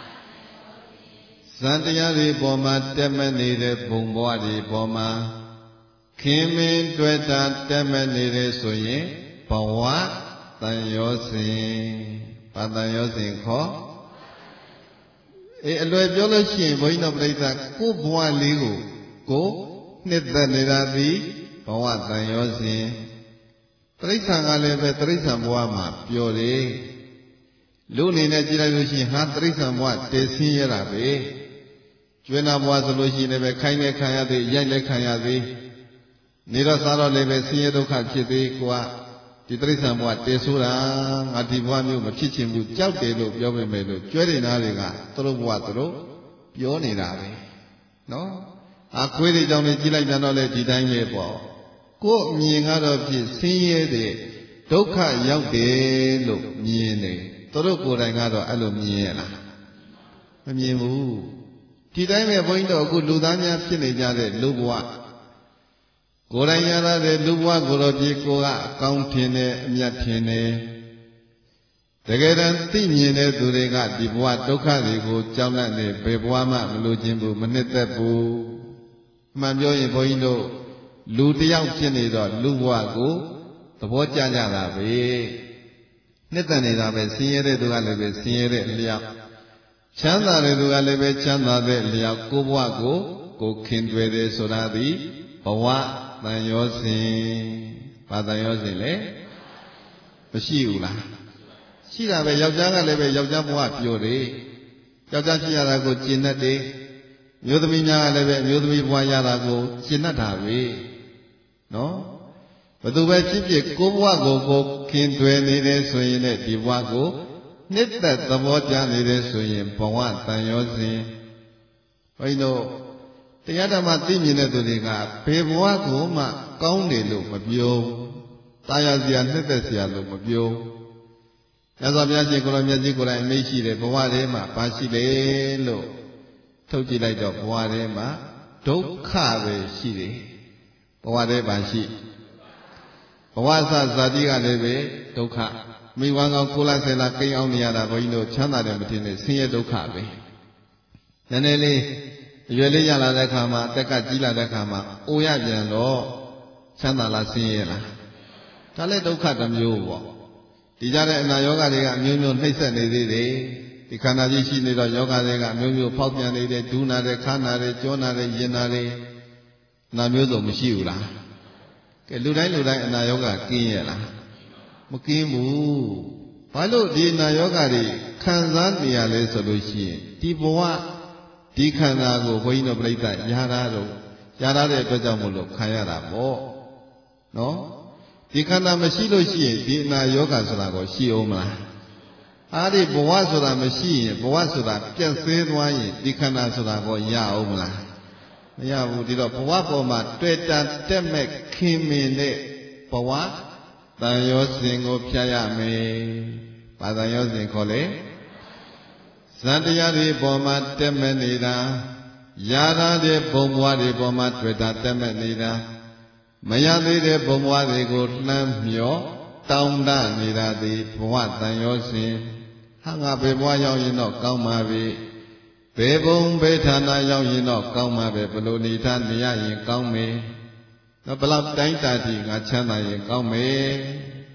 ဇန်တရားတွေပေါ်မှာတက်မနေတဲ့ဘုံဘဝတွေပေါ်မှာခင်မင်းတွေ့တာတက်မနေတဲ့ဆိုရင်ဘဝတန်ရောစဉ်ဘာတန်ရောစဉ်ခေါ်အေးအလွယ်ပြောလို့ရှိရင်ဘုန်းကြီးတို့ပြိဿကိုဘဝလေးကိုကိုနှစ်သက်နေတာသည်ဘဝတန်ရောစဉ်တိရစ္ဆာန်ကလည်းပဲတိရစ္ဆာန်ဘဝမှာပျော်တယ်လူအနေနဲ့ကြည့်လိုက်လို့ရှိရင်ဟာတိရစ္ဆာန်ဘဝတည်ဆင်းရတာပဲကျွေးနာဘဝဆိုလို့ရှိရင်လည်းပဲခိုင်းလည်းခံရသေးရိုက်လည်းခံရသေးနေတော့စားတော့လည်းပဲဆင်းရဲဒုက္ခဖြစ်သေးကွာဒီတိရစ္ဆာန်ဘဝတည်ဆိုတာငါဒီဘဝမျိုးမဖြစ်ချင်ဘူးကြောက်တယ်လို့ပြောပေမဲ့လို့ကျွဲတွေနာတွေကသူတို့ဘဝသူတို့ပြောနေတာပဲနော်အခွေးတွေကြောင့်လည်းကြည့်လိုက်ကြတော့လေဒီတိုင်းပဲပေါ့ကို့အမြင်ကတော့ဖြစ်ဆင်းရဲတဲ့ဒုက္ခရောက်တယ်လို့မြင်တယ်သူတို့ကိုယ်တိုင်ကတော့အဲ့လိုမြင်ရလားမမြင်ဘူးဒီတိုင်းပဲဘုန်းကြီးတို့အခုလူသားများဖြစ်နေကြတဲ့လူဘဝကိုယ်တိုင်ရတဲ့လူဘဝကိုတော့ဒီကိုကအကောင်းထင်တယ်အမြတ်ထင်တယ်တကယ်တမ်းသိမြင်တဲ့သူတွေကဒီဘဝဒုက္ခတွေကိုကြောက်လန့်နေဘယ်ဘဝမှမလိုချင်ဘူးမနှစ်သက်ဘူးအမှန်ပြောရင်ဘုန်းကြီးတို့လူတယောက်ဖြစ်နေတော့လူဘဝကိုသဘောကျကြတာပဲနှစ်သက်နေတာပဲဆင်းရဲတဲ့သူကလည်းပဲဆင်းရဲတဲ့အလျောက်ချမ်းသာတဲ့သူကလည်းပဲချမ်းသာတဲ့အလျောက်ကိုဘဝကိုကိုခင်တွေ့တယ်ဆိုတာဒီဘဝတန်ရောစဉ်ဘာတန်ရောစဉ်လဲမရှိဘူးလားရှိတာပဲယောက်ျားကလည်းပဲယောက်ျားဘဝပျော်တယ်ယောက်ျားရှိရတာကိုကျင့်တတ်တယ်မျိုးသမီးများကလည်းပဲမျိုးသမီးဘဝရတာကိုကျင့်တတ်တာပဲနော်ဘယ်သူပဲဖြစ်ဖြစ်ကိုဘဝကိုကိုခင်တွေ့နေတယ်ဆိုရင်လည်းဒီဘဝကိုနှစ်သက်သဘောကျနေတယ်ဆိုရင်ဘဝတန်ရောစဉ်ဘုန်းကြီးတို့တရားဓမ္မသိမြင်တဲ့သူတွေကဘယ်ဘဝကိုမှကောင်းတယ်လို့မပြောတာယာစရာနှစ်သက်စရာလို့မပြောမြတ်စွာဘုရားရှင်ကိုယ်တော်မြတ်ကြီးကိုယ်တိုင်အမိန့်ရှိတယ်ဘဝထဲမှာဘာရှိလဲလို့ထုတ်ကြည့်လိုက်တော့ဘဝထဲမှာဒုက္ခပဲရှိတယ်ဘဝထဲမှာရှိဘဝဆဇာတိကလည်းပဲဒုက္ခမိဝမ်းကောင်းကိုလဆယ်လာကိန်းအောင်နေရတာဘုန်းကြီးတို့ချမ်းသာတယ်မထင်နဲ့ဆင်းရဲဒုက္ခပဲနည်းနည်းလေးအရွယ်လေးရလာတဲ့အခါမှာအသက်ကကြီးလာတဲ့အခါမှာအိုရပြန်တော့ချမ်းသာလားဆင်းရဲလားဒါလည်းဒုက္ခတစ်မျိုးပေါ့ဒီကြတဲ့အနာယောဂတွေကအမျိုးမျိုးနှိမ့်ဆက်နေသေးတယ်ဒီခန္ဓာကြီးရှိနေတော့ယောဂတွေကအမျိုးမျိုးဖောက်ပြန်နေတယ်ဒူးနာတယ်ခါနာတယ်ကြောနာတယ်ရင်နာတယ်နာမျိုးစုံမရှိဘူးလားကဲလူတိုင်းလူတိုင်းအနာယောဂကင်းရဲ့လားမကင်းဘူးဘာလို့ဒီအနာယောဂတွေခံစားနေရလဲဆိုလို့ရှိရင်ဒီဘဝဒီခန္ဓာကိုဘုန်းကြီးတို့ပြိဿရတာတော့ရတာတဲ့အတွက်ကြောင့်မို့လို့ခံရတာပေါ့နော်ဒီခန္ဓာမရှိလို့ရှိရင်ဒီအနာယောဂဆိုတာကိုရှိအောင်မလားအားဒီဘဝဆိုတာမရှိရင်ဘဝဆိုတာပြတ်ဆဲသွားရင်ဒီခန္ဓာဆိုတာကိုရအောင်မလားမရဘူးဒီတော့ဘဝပေါ်မှာတွေ့တာတက်မဲ့ခင်မင်တဲ့ဘဝတန်ရောစဉ်ကိုဖြတ်ရမယ်ဘာတန်ရောစဉ်ခေါ်လဲဇန်တရားတွေပေါ်မှာတက်မဲ့နေတာယာရာတဲ့ဘုံဘဝတွေပေါ်မှာတွေ့တာတက်မဲ့နေတာမရသေးတဲ့ဘုံဘဝတွေကိုလှမ်းမြော့တောင်းတနေတာဒီဘဝတန်ရောစဉ်ဟာငါဘယ်ဘဝရောက်ရင်တော့ကောင်းပါပြီဘယ်ဘုံဘယ်ဌာနရောက်ရင်တော့ကောင်းပါပဲဘလို့နေထားနေရရင်ကောင်းမယ်တော့ဘလောက်တိုင်းတာတိငါချမ်းသာရင်ကောင်းမယ်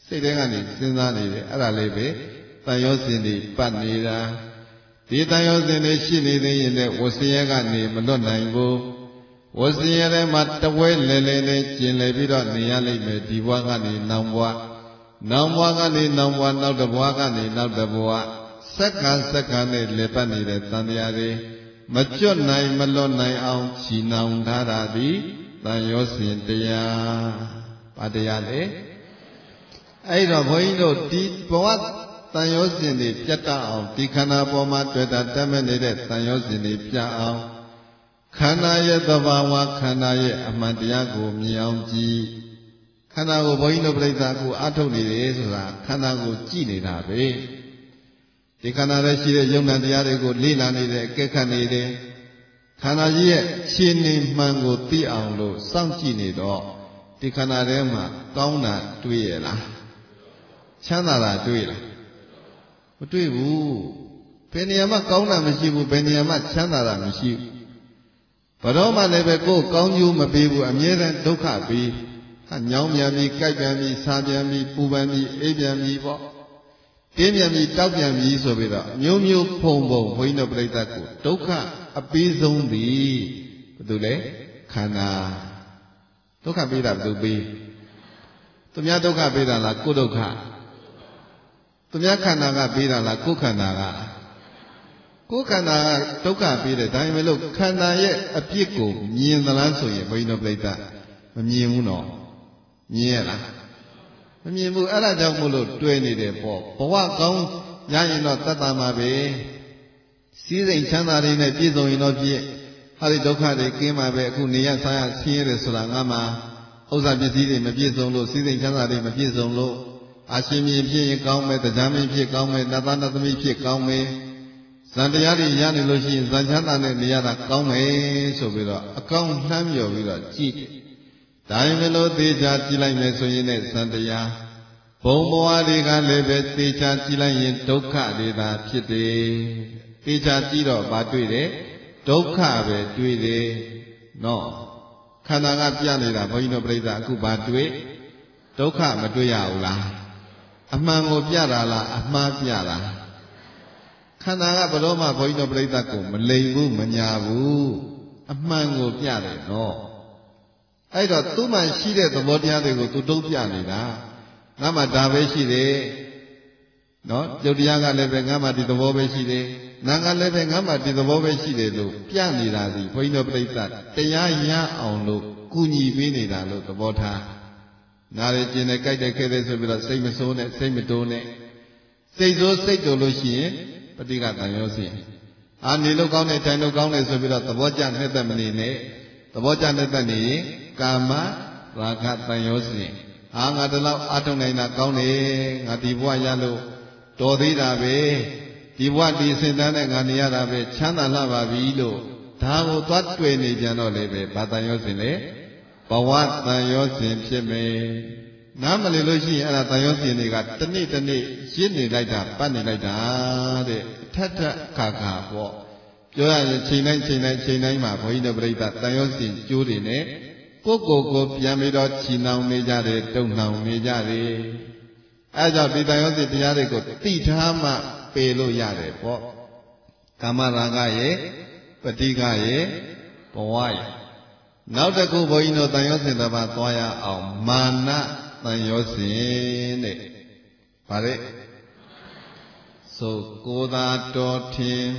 စိတ်ထဲကနေစဉ်းစားနေတယ်အဲ့ဒါလေးပဲတန်ရောစဉ်တွေပတ်နေတာဒီတန်ရောစဉ်တွေရှိနေသေးရင်လည်းဝဆင်းရဲကနေမလွတ်နိုင်ဘူးဝဆင်းရဲထဲမှာတဝဲလဲလဲနဲ့ကျင်လည်ပြီးတော့နေရလိမ့်မယ်ဒီဘဝကနေနောင်ဘဝနောင်ဘဝကနေနောင်ဘဝနောက်တစ်ဘဝကနေနောက်တစ်ဘဝစက္ကန့်စက္ကန့်နဲ့လေပတ်နေတဲ့တန်တရားတွေမကျွတ်နိုင်မလွတ်နိုင်အောင်ချီနှောင်ထားတာဒီတန်ရောစဉ်တရားဘာတရားလဲအဲ့တော့ဘုန်းကြီးတို့ဒီဘဝတန်ရောစဉ်တွေပြတ်တတ်အောင်ဒီခန္ဓာပေါ်မှာတွေ့တာတက်မဲ့နေတဲ့တန်ရောစဉ်တွေပြတ်အောင်ခန္ဓာရဲ့သဘာဝခန္ဓာရဲ့အမှန်တရားကိုမြင်အောင်ကြည့်ခန္ဓာကိုဘုန်းကြီးတို့ပြိဿကိုအထုတ်နေတယ်ဆိုတာခန္ဓာကိုကြည့်နေတာပဲဒီခန္ဓာရဲ့ရှိတဲ့ယုံနာတရားတွေကိုလေ့လာနေတယ်အကဲခတ်နေတယ်ခန္ဓာကြီးရဲ့ရှင်းနေမှန်ကိုသိအောင်လို့စောင့်ကြည့်နေတော့ဒီခန္ဓာထဲမှာကောင်းတာတွေ့ရလားချမ်းသာတာတွေ့လားမတွေ့ဘူးဘယ်နေရာမှာကောင်းတာမရှိဘူးဘယ်နေရာမှာချမ်းသာတာမရှိဘူးဘယ်တော့မှလည်းပဲကိုယ်ကောင်းကျိုးမပေးဘူးအမြဲတမ်းဒုက္ခပေးဟာညောင်းပြန်ပြီးကြိုက်ပြန်ပြီးစားပြန်ပြီးပူပြန်ပြီးအေးပြန်ပြီးပေါ့တင်းပြန်ပြီးတောက်ပြန်ပြီးဆိုပြီးတော့မျိုးမျိုးဖုံဖုံဘုန်းကြီးတို့ပြိဿကိုဒုက္ခအပေးဆုံးသည်ဘာလို့လဲခန္ဓာဒုက္ခပေးတာဘယ်သူပေးသူများဒုက္ခပေးတာလားကိုယ်ဒုက္ခသူများခန္ဓာကပေးတာလားကိုယ်ခန္ဓာကကိုယ်ခန္ဓာကဒုက္ခပေးတယ်ဒါပေမဲ့လို့ခန္ဓာရဲ့အပြစ်ကိုမြင်သလားဆိုရင်ဘုန်းကြီးတို့ပြိဿမမြင်ဘူးနော်မြင်ရလားမမြင်ဘူးအဲ့ဒါကြောင့်မို့လို့တွေ့နေတယ်ပေါ့ဘဝကောင်းရရင်တော့တတ်တာမှာပဲစည်းစိမ်ချမ်းသာတွေနဲ့ပြည့်စုံရင်တော့ပြည့်ဟာဒီဒုက္ခတွေကင်းမှာပဲအခုနေရစားရဆင်းရဲတယ်ဆိုတာငါမှဥစ္စာပစ္စည်းတွေမပြည့်စုံလို့စည်းစိမ်ချမ်းသာတွေမပြည့်စုံလို့အာရှင်မြင်ဖြစ်ရင်ကောင်းမယ်တရားမင်းဖြစ်ကောင်းမယ်နတ်သားနတ်သမီးဖြစ်ကောင်းမယ်ဇန်တရားတွေရနေလို့ရှိရင်ဇန်ချမ်းသာနဲ့နေရတာကောင်းမယ်ဆိုပြီးတော့အကောင်းနှမ်းမြော်ပြီးတော့ကြည့်ဒါရင်မလို့သေချာကြည့်လိုက်မယ်ဆိုရင်လည်းဇန်တရားဘုံဘဝတွေကလည်းပဲသေချာကြည့်လိုက်ရင်ဒုက္ခတွေသာဖြစ်တယ်သေချာကြည့်တော့ဘာတွေ့တယ်ဒုက္ခပဲတွေ့တယ်နော်ခန္ဓာကပြနေတာဘုန်းကြီးတို့ပြိဿအခုဘာတွေ့ဒုက္ခမတွေ့ရဘူးလားအမှန်ကိုပြတာလားအမှားပြတာခန္ဓာကဘယ်တော့မှဘုန်းကြီးတို့ပြိဿကိုမလိမ်ဘူးမညာဘူးအမှန်ကိုပြတယ်နော်အဲ့တော့သူ့မှရှိတဲ့သဘောတရားတွေကိုသူတုံးပြနေတာငါမှဒါပဲရှိတယ်နော်ကျုပ်တရားကလည်းပဲငါမှဒီသဘောပဲရှိတယ်နာကလည်းပဲငါမှဒီသဘောပဲရှိတယ်လို့ပြနေတာစီဘုန်းကြီးတို့ပြိဿတရားရအောင်လို့ကူညီပေးနေတာလို့သဘောထားနားရကျင်နဲ့ကြိုက်တဲ့ခဲတဲ့ဆိုပြီးတော့စိတ်မဆိုးနဲ့စိတ်မတိုးနဲ့စိတ်ဆိုးစိတ်တိုးလို့ရှိရင်ပဋိကတန်ရောစဉ်အာနေလို့ကောင်းတဲ့တိုင်လို့ကောင်းတယ်ဆိုပြီးတော့သဘောကျနဲ့သက်မနေနဲ့သဘောကျနဲ့သက်နေရင်ကာမရာဂတန်ရောစဉ်အာငါတလောက်အထုံနိုင်တာကောင်းတယ်ငါဒီဘဝရလို့တော်သေးတာပဲဒီဘဝဒီစင်တန်းနဲ့ငါနေရတာပဲချမ်းသာလာပါပြီလို့ဒါကိုသွားတွေ့နေကြတော့လေပဲဘာတန်ရောစဉ်လဲဘဝတန်ရောစဉ်ဖြစ်မယ်နားမလည်လို့ရှိရင်အဲ့ဒါတန်ရောစဉ်တွေကတနေ့တနေ့ရှင်းနေလိုက်တာပတ်နေလိုက်တာတဲ့ထက်ထက်ခါခါပေါ့ပြောရရင်ချိန်တိုင်းချိန်တိုင်းချိန်တိုင်းမှာဘုန်းကြီးတို့ပြိဿတန်ရောစဉ်ကျိုးတွေနဲ့ကိုယ့်ကိုယ်ကိုပြန်ပြီးတော့ချီနှောင်နေကြတယ်တုံနှောင်နေကြတယ်အဲကြောင့်ဒီတန်ရောစဉ်တရားတွေကိုသိထားမှပေလို့ရတယ်ပေါ့ကာမရာဂရဲ့ပဋိကရဲ့ဘဝရဲ့နောက်တစ်ခုဘုန်းကြီးတို့တန်ရောစဉ်တစ်ပါးသွားရအောင်မာနတန်ရောစဉ်တဲ့ဗါတဲ့ဆိုကိုယ်သာတော်ထင်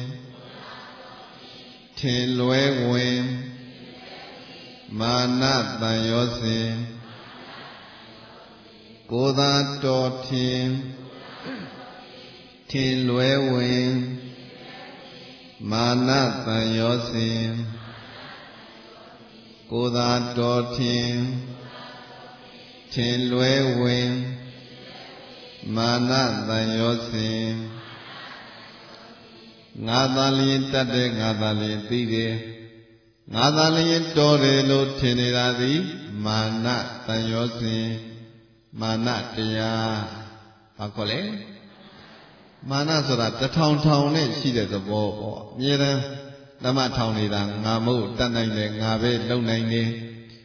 ထင်လွဲဝင်မာနတန်ရောစဉ်ကိုယ်သာတော်ထင်ထင်လွဲဝင်မာနတန်ရောစဉ်ကိုယ်သာတော်ထင်ထင်လွဲဝင်မာနတန်ရောစဉ်ငါသာလျင်တတ်တယ်ငါသာလျင်သိတယ်ငါသာလျင်တော်တယ်လို့ထင်နေတာသည်မာနတန်ရောစဉ်မာနတရားဘာခေါ်လဲမာနဆိုတာတထောင်ထောင်နဲ့ရှိတဲ့သဘောပေါ့အမြဲတမ်းဓမ္မထောင်နေတာငါမို့တတ်နိုင်တယ်ငါပဲလုံနိုင်တယ်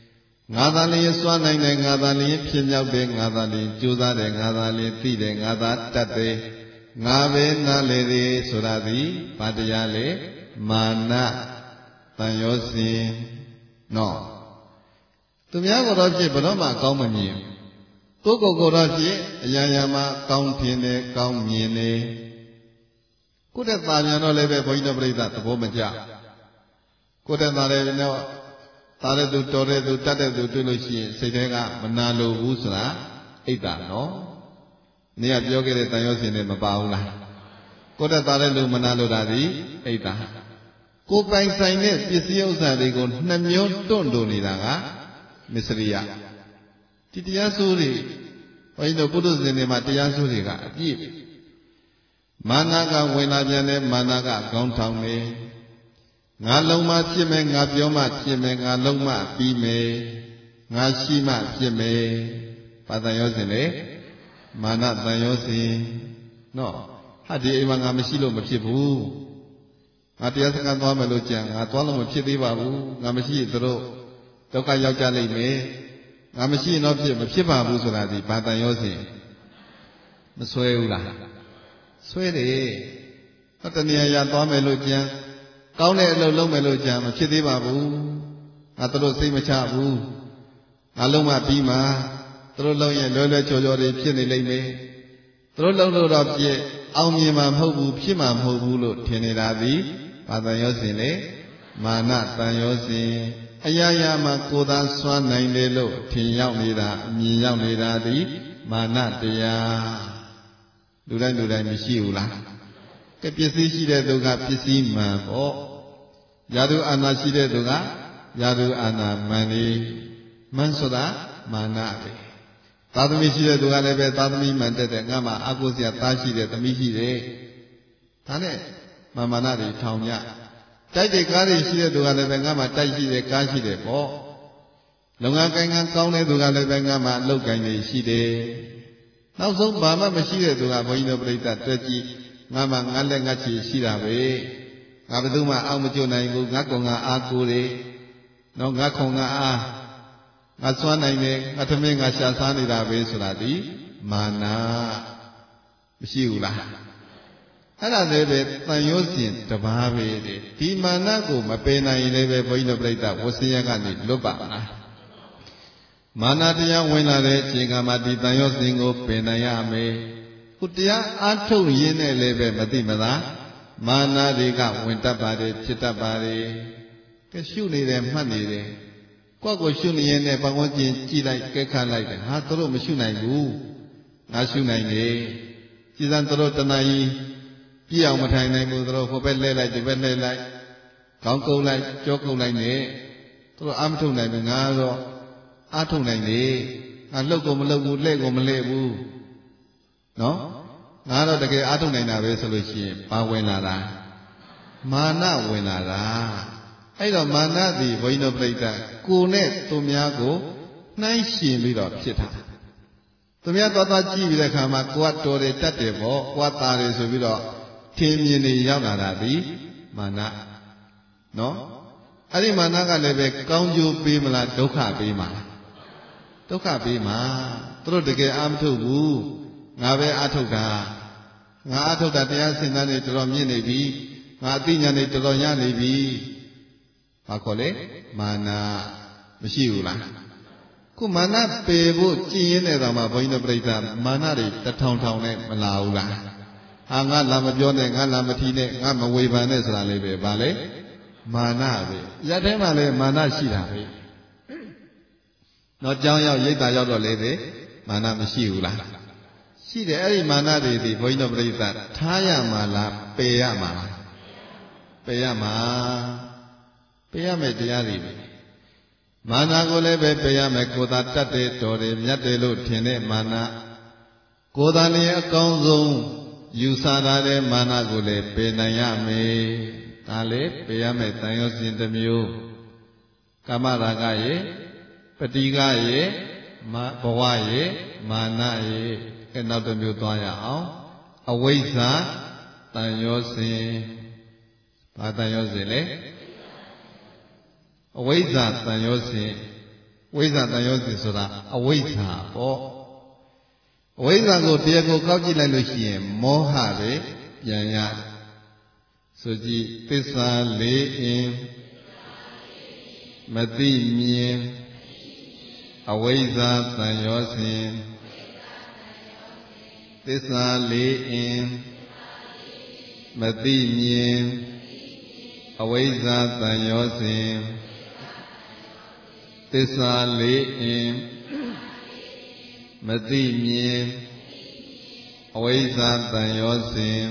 ငါသာလျင်စွမ်းနိုင်တယ်ငါသာလျင်ဖြစ်မြောက်တယ်ငါသာလျင်ကြိုးစားတယ်ငါသာလျင်သိတယ်ငါသာတတ်တယ်ငါပဲနားလေတယ်ဆိုတာသည်ဘာတရားလဲမာနတန်ရောစဉ်နော်သူများကတော့ဖြစ်ဘယ်တော့မှအကောင်းမမြင်ကိုယ်ကိုယ်ကိုယ်တော့ဖြစ်အရာရာမှာကောင်းထင်တယ်ကောင်းမြင်တယ်ကိုယ်တဲ့သာမြန်တော့လည်းပဲဘုန်းကြီးတို့ပြိဿသဘောမကျကိုယ်တဲ့သာလည်းတော့သာတဲ့သူတော်တဲ့သူတတ်တဲ့သူတွေ့လို့ရှိရင်စိတ်ထဲကမနာလိုဘူးဆိုတာအိတ်တာနော်နေကပြောခဲ့တဲ့တန်ရောစင်နဲ့မပါဘူးလားကိုယ်တဲ့သာတဲ့လူမနာလိုတာဒီအိတ်တာကိုယ်ပိုင်ဆိုင်တဲ့ပစ္စည်းဥစ္စာတွေကိုနှမျိုးတွန့်တိုနေတာကမစ္စရိယဒီတရားစိုးတွေဘုန်းကြီးတို့ပုထုဇဉ်တွေမှာတရားစိုးတွေကအပြည့်မာနကဝင်လာပြန်တယ်မာနကခေါင်းထောင်နေငါလုံးမဖြစ်မယ်ငါပြောမှဖြစ်မယ်ငါလုံးမပြီးမယ်ငါရှိမှဖြစ်မယ်ဘာတန်ရောစင်လေမာနတန်ရောစင်နော်ဟာဒီအိမ်မှာငါမရှိလို့မဖြစ်ဘူးငါတရားစခန်းသွားမယ်လို့ကြံငါသွားလို့မဖြစ်သေးပါဘူးငါမရှိရင်တို့ဒုက္ခရောက်ကြလိမ့်မယ်ငါမရှိရင်တော့ဖြစ်မဖြစ်ပါဘူးဆိုတာဒီဘာတန်ရောစင်မဆွဲဘူးလားဆွဲတယ်ဟောတဏှာရသွားမယ်လို့ကြံကောင်းတဲ့အလုပ်လုပ်မယ်လို့ကြံမဖြစ်သေးပါဘူးငါတို့စိတ်မချဘူးငါလုံးမပြီးမှတို့လုံးရင်လွယ်လွယ်ချောချောတွေဖြစ်နေလိမ့်မယ်တို့လုံးလို့တော့ဖြစ်အောင်မြင်မှာမဟုတ်ဘူးဖြစ်မှာမဟုတ်ဘူးလို့ထင်နေတာသည်ဘာတန်ရောစင်လေမာနတန်ရောစင်အရာရာမှာကိုယ်သာစွမ်းနိုင်တယ်လို့ထင်ရောက်နေတာအမြင်ရောက်နေတာသည်မာနတရားလူတိုင်းလူတိုင်းမရှိဘူးလားကဲပစ္စည်းရှိတဲ့သူကပစ္စည်းမှန်ပေါ့ယာတုအာနာရှိတဲ့သူကယာတုအာနာမှန်နေမှန်ဆိုတာမာနပဲသာသမီရှိတဲ့သူကလည်းပဲသာသမီမှန်တဲ့တဲ့ငါမှအကုစရာသားရှိတဲ့သမီးရှိတယ်ဒါနဲ့မာမာနတွေထောင်ကြတိုက်တဲ့ကားတွေရှိတဲ့သူကလည်းပဲငါမှတိုက်ရှိတယ်ကားရှိတယ်ပေါ့လုပ်ငန်းကိုင်ငန်းကောင်းတဲ့သူကလည်းပဲငါမှအလုပ်ကိုင်နေရှိတယ်နောက်ဆုံးဘာမှမရှိတဲ့သူကဘုန်းကြီးတို့ပြိဿတွေ့ကြည့်ငါမှငါလက်ငါချီရှိတာပဲငါဘယ်သူမှအောက်မကျွနိုင်ဘူးငါကောင်ငါအားကိုးတယ်နော်ငါခုံငါအားငါစွမ်းနိုင်တယ်ငါသမင်းငါရှာစားနေတာပဲဆိုတာဒီမာနမရှိဘူးလားအဲ့ဒါလည်းပဲတန်ရောစင်တပါးပဲတဲ့ဒီမာနကိုမပယ်နိုင်ရင်လည်းပဲဘုန်းကြီးတို့ပြိဿဝဆင်းရဲကနေလွတ်ပါမလားမာနတရားဝင်လာတဲ့အချိန်ကမှဒီတန်ရောစင်ကိုပယ်နိုင်ရမယ်ခုတရားအားထုတ်ရင်းနဲ့လည်းပဲမသိမလားမာနတွေကဝင်တတ်ပါတယ်ဖြစ်တတ်ပါတယ်ကဲရှုနေတယ်မှတ်နေတယ်ကိုယ့်ကိုရှုနေရင်လည်းပတ်ဝန်းကျင်ကြည့်လိုက်ကဲခတ်လိုက်တယ်ဟာတို့မရှုနိုင်ဘူးငါရှုနိုင်တယ်ကြည်စံတို့တဏှာကြီးပြည့်အောင်မထိုင်နိုင်ဘူးတို့ဟိုဘက်လဲလိုက်ဒီဘက်လဲလိုက်ခေါင်းကုပ်လိုက်ကြောကုပ်လိုက်နဲ့တို့အာမထုတ်နိုင်ဘူးငါတော့အာထုတ်နိုင်တယ်ငါလှုပ်ကိုမလှုပ်ဘူးလှဲ့ကိုမလှဲ့ဘူးနော်ငါတော့တကယ်အာထုတ်နိုင်တာပဲဆိုလို့ရှိရင်ဘာဝင်လာတာမာနဝင်လာတာအဲ့တော့မာနသည်ဘုန်းကြီးတို့ပြိဿကိုနဲ့သူများကိုနှိုင်းရှင်ပြီးတော့ဖြစ်တာသူများသွားသွားကြည့်ပြီးတဲ့အခါမှာကိုကတော်တယ်တတ်တယ်ပေါ့ကိုကသားတယ်ဆိုပြီးတော့ထင်မြင်နေရောက်လာတာဒီမာနနော်အဲ့ဒီမာနကလည်းပဲကောင်းကျိုးပေးမလားဒုက္ခပေးမလားဒုက္ခပေးမှာသူတို့တကယ်အာမထုတ်ဘူးငါပဲအာထုတ်တာငါအာထုတ်တာတရားစင်သားနေတော်တော်မြင့်နေပြီငါအသိဉာဏ်နေတော်တော်ရနေပြီဘာခေါ်လဲမာနမရှိဘူးလားခုမာနပယ်ဖို့ကြည်ရင်းနေတာမှာဘုန်းကြီးတို့ပြိဿမာနတွေတထောင်ထောင်နဲ့မလာဘူးလားဟာငါလာမပြောနဲ့ငါလာမထီနဲ့ငါမဝေဖန်နဲ့ဆိုတာလေးပဲဗာလေမာနပဲရက်ထဲမှာလည်းမာနရှိတာပဲတော့ကြောင်းရောက်ရိတ်တာရောက်တော့လေပဲမာနမရှိဘူးလားရှိတယ်အဲ့ဒီမာနတွေဒီဘုန်းကြီးတို့ပြိဿထားရမှာလားပယ်ရမှာလားပယ်ရမှာပယ်ရမယ်တရားတွေမာနကိုလည်းပဲပယ်ရမယ်ကိုယ်သာတတ်တယ်တော်တယ်မြတ်တယ်လို့ထင်တဲ့မာနကိုယ်သာလည်းအကောင်းဆုံးယူဆထားတဲ့မာနကိုလည်းပယ်နိုင်ရမယ်ဒါလည်းပယ်ရမယ်တန်ရောစင်တစ်မျိုးကာမရာဂရဲ့ပတိကရဲ့ဘဝရဲ့မာနရဲ့အဲနောက်တစ်မျိုးသွားရအောင်အဝိဇ္ဇာတန်ရောစင်ဘာတန်ရောစင်လဲအဝိဇ္ဇာတန်ရောစင်ဝိဇ္ဇာတန်ရောစဉ်ဆိုတာအဝိဇ္ဇာပေါ့အဝိဇ္ဇာကိုတရားကိုကောက်ကြည့်လိုက်လို့ရှိရင်မောဟပဲပြန်ရဆိုကြည့်သစ္စာလေးအင်မသိမြင်အဝိဇ္ဇာတန်ရောစဉ်သစ္စာလေးအင်မသိမြင်အဝိဇ္ဇာတန်ရောစဉ်သစ္စာလေးအင်မသိမြင်အဝိဇ္ဇာတန်ရောစဉ်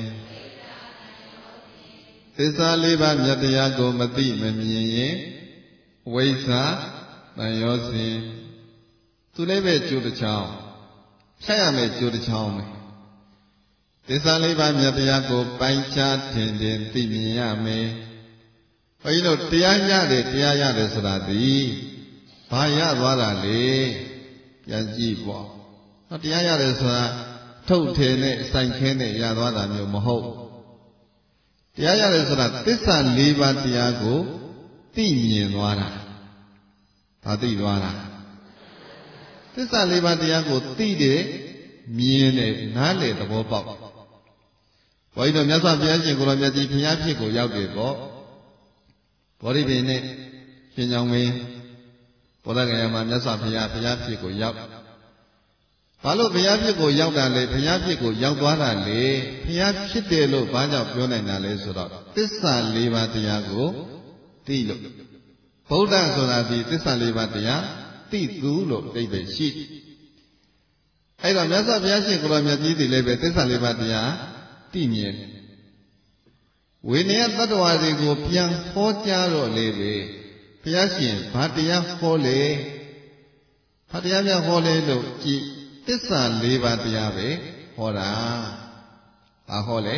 သစ္စာလေးပါးမြတ်တရားကိုမသိမမြင်ရင်အဝိဇ္ဇာတန်ရောစဉ်သူလည်းပဲကျိုးတစ်ချောင်းဖြတ်ရမယ်ကျိုးတစ်ချောင်းပဲသစ္စာလေးပါးမြတ်တရားကိုပိုင်းခြားထင်ထင်သိမြင်ရမယ်ဘုန်းကြီးတို့တရားရတယ်တရားရတယ်ဆိုတာဒီဘာရသွားတာလေပြန်ကြည့်ပေါ့ဟောတရားရတယ်ဆိုတာထုတ်ထည်နဲ့စိုက်ခဲနဲ့ရသွားတာမျိုးမဟုတ်တရားရတယ်ဆိုတာသစ္စာလေးပါးတရားကိုသိမြင်သွားတာဒါသိသွားတာသစ္စာလေးပါးတရားကိုသိတယ်မြင်တယ်နားလည်သဘောပေါက်ဘုန်းကြီးတို့မြတ်စွာဘုရားရှင်ကိုရောမြတ်ကြီးဘုရားဖြစ်ကိုရောက်တယ်ပေါ့ဗောဓိပင်နဲ့ရှင်ကြောင့်မင်းဘောဓဂယမှာမြတ်စွာဘုရားဘုရားဖြစ်ကိုရောက်ဘာလို့ဘုရားဖြစ်ကိုရောက်တာလဲဘုရားဖြစ်ကိုရောက်သွားတာလေဘုရားဖြစ်တယ်လို့ဘာကြောင့်ပြောနိုင်တာလဲဆိုတော့သစ္စာလေးပါးတရားကိုသိလို့ဗုဒ္ဓဆိုတာဒီသစ္စာလေးပါးတရားသိသူလို့အဓိပ္ပာယ်ရှိအဲ့တော့မြတ်စွာဘုရားရှင်ကိုရောမြတ်ကြီးတွေလည်းပဲသစ္စာလေးပါးတရားသိမြင်ဝိနည်းတတ္တဝါတွေကိုပြန်ဟောကြားတော့လေပဲဘုရားရှင်ဘာတရားဟောလဲဘာတရားများဟောလဲလို့ကြည်သစ္စာလေးပါးတရားပဲဟောတာဘာဟောလဲ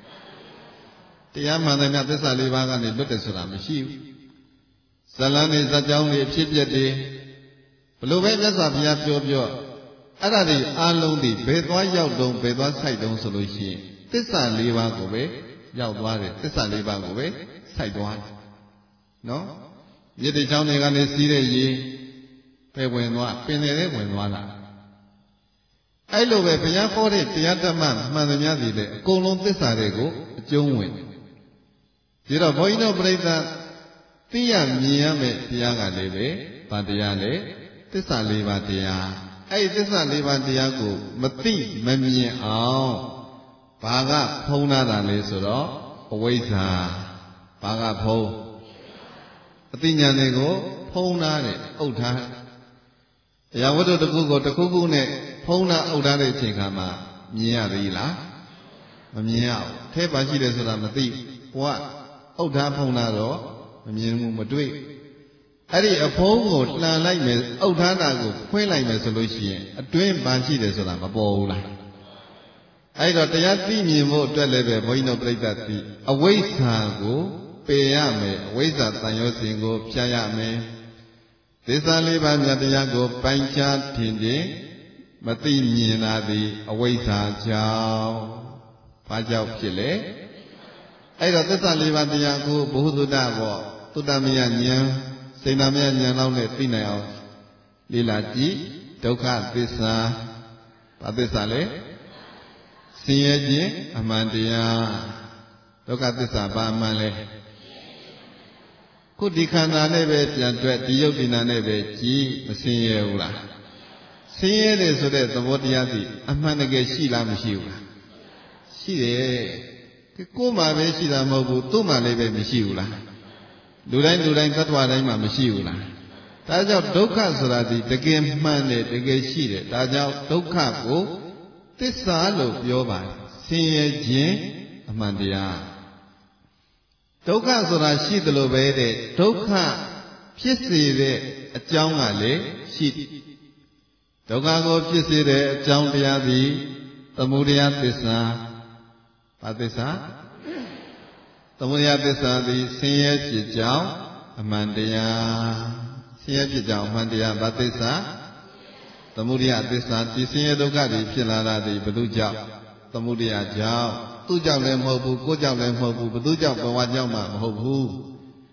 တရားမှန်တယ်များသစ္စာလေးပါးကနေလွတ်တယ်ဆိုတာမရှိဘူးဇလန်းနေဇာကြောင်းတွေအဖြစ်ပြက်တွေဘလို့ပဲမြတ်စွာဘုရားပြောပြောအဲ့ဒါတွေအားလုံးဒီဘယ်သွားရောက်တုံးဘယ်သွားဆိုင်တုံးဆိုလို့ရှိရင်သစ္စာလေးပါးကိုပဲရောက်သွားတယ်သစ္စာလေးပါးကိုပဲစိုက်သွားတယ်နော်မြစ်တချောင်းတွေကနေစီးတဲ့ရေပဲဝင်သွားပင်တွေဝင်သွားတာအဲ့လိုပဲဘုရားဟောတဲ့တရားဓမ္မမှန်သမျှတွေလည်းအကုန်လုံးသစ္စာတွေကိုအကျုံးဝင်ဒီတော့ဘုန်းကြီးတို့ပြိဿသိရမြင်ရမယ့်တရားကလည်းပဲဗာတရားလေသစ္စာလေးပါးတရားအဲ့ဒီသစ္စာလေးပါးတရားကိုမသိမမြင်အောင်ဘာကဖုံးလာတာလဲဆိုတော့အဝိဇ္ဇာဘာကဖုံးအသိဉာဏ်တွေကိုဖုံးထားတယ်အုပ်ထားအရာဝတ္ထုတစ်ခုကိုတစ်ခုခုနဲ့ဖုံးထားအုပ်ထားတဲ့အချိန်ခါမှာမြင်ရသေးလားမမြင်ရဘူးထဲပါရှိတယ်ဆိုတာမသိဘဝအုပ်ထားဖုံးထားတော့မမြင်ဘူးမတွေ့အဲ့ဒီအဖုံးကိုလှန်လိုက်မယ်အုပ်ထားတာကိုဖွင့်လိုက်မယ်ဆိုလို့ရှိရင်အတွင်းဘာရှိတယ်ဆိုတာမပေါ်ဘူးလားအဲ့တော့တရားသိမြင်ဖို့အတွက်လည်းပဲဘုန်းကြီးတို့ပြိဿသိအဝိဇ္ဇာကိုပယ်ရမယ်အဝိဇ္ဇာတန်ရောစဉ်ကိုဖြတ်ရမယ်သစ္စာလေးပါးမြတ်တရားကိုပိုင်းခြားထင်ထင်မသိမြင်လာသည်အဝိဇ္ဇာကြောင့်ဘာကြောင့်ဖြစ်လဲအဲ့တော့သစ္စာလေးပါးတရားကိုဘုဟုတုတ္တပေါ့တုတ္တမယဉာဏ်စိဏမယဉာဏ်လောက်နဲ့သိနိုင်အောင်လေ့လာကြည့်ဒုက္ခသစ္စာဘာသစ္စာလဲဆင်းရဲခြင်းအမှန်တရားဒုက္ခသစ္စာဘာမှန်လဲခုဒီခန္ဓာနဲ့ပဲပြန်တွက်ဒီယုတ်ဒီနာနဲ့ပဲကြည်မဆင်းရဲဘူးလားဆင်းရဲတယ်ဆိုတဲ့သဘောတရားသည်အမှန်တကယ်ရှိလားမရှိဘူးလားရှိတယ်ကိုယ်မှပဲရှိတာမဟုတ်ဘူးသူ့မှလည်းပဲမရှိဘူးလားလူတိုင်းလူတိုင်းသတ္တဝါတိုင်းမှာမရှိဘူးလားဒါကြောင့်ဒုက္ခဆိုတာဒီတကယ်မှန်တယ်တကယ်ရှိတယ်ဒါကြောင့်ဒုက္ခကိုသစ္စာလို့ပြောပါတယ်ဆင်းရဲခြင်းအမှန်တရားဒုက္ခဆိုတာရှိတယ်လို့ပဲတဲ့ဒုက္ခဖြစ်စေတဲ့အကြောင်းကလည်းရှိဒုက္ခကိုဖြစ်စေတဲ့အကြောင်းတရားသည်သမုဒယသစ္စာဘာသစ္စာသမုဒယသစ္စာသည်ဆင်းရဲဖြစ်ကြောင်းအမှန်တရားဆင်းရဲဖြစ်ကြောင်းအမှန်တရားဘာသစ္စာသမုဒယသစ္စာဒီဆင်းရဲဒုက္ခတွေဖြစ်လာတာဒီဘယ်သူကြောင့်သမုဒယကြောင့်သူ့ကြောင့်လည်းမဟုတ်ဘူးကိုယ်ကြောင့်လည်းမဟုတ်ဘူးဘယ်သူကြောင့်ဘဝကြောင့်မှမဟုတ်ဘူးဒ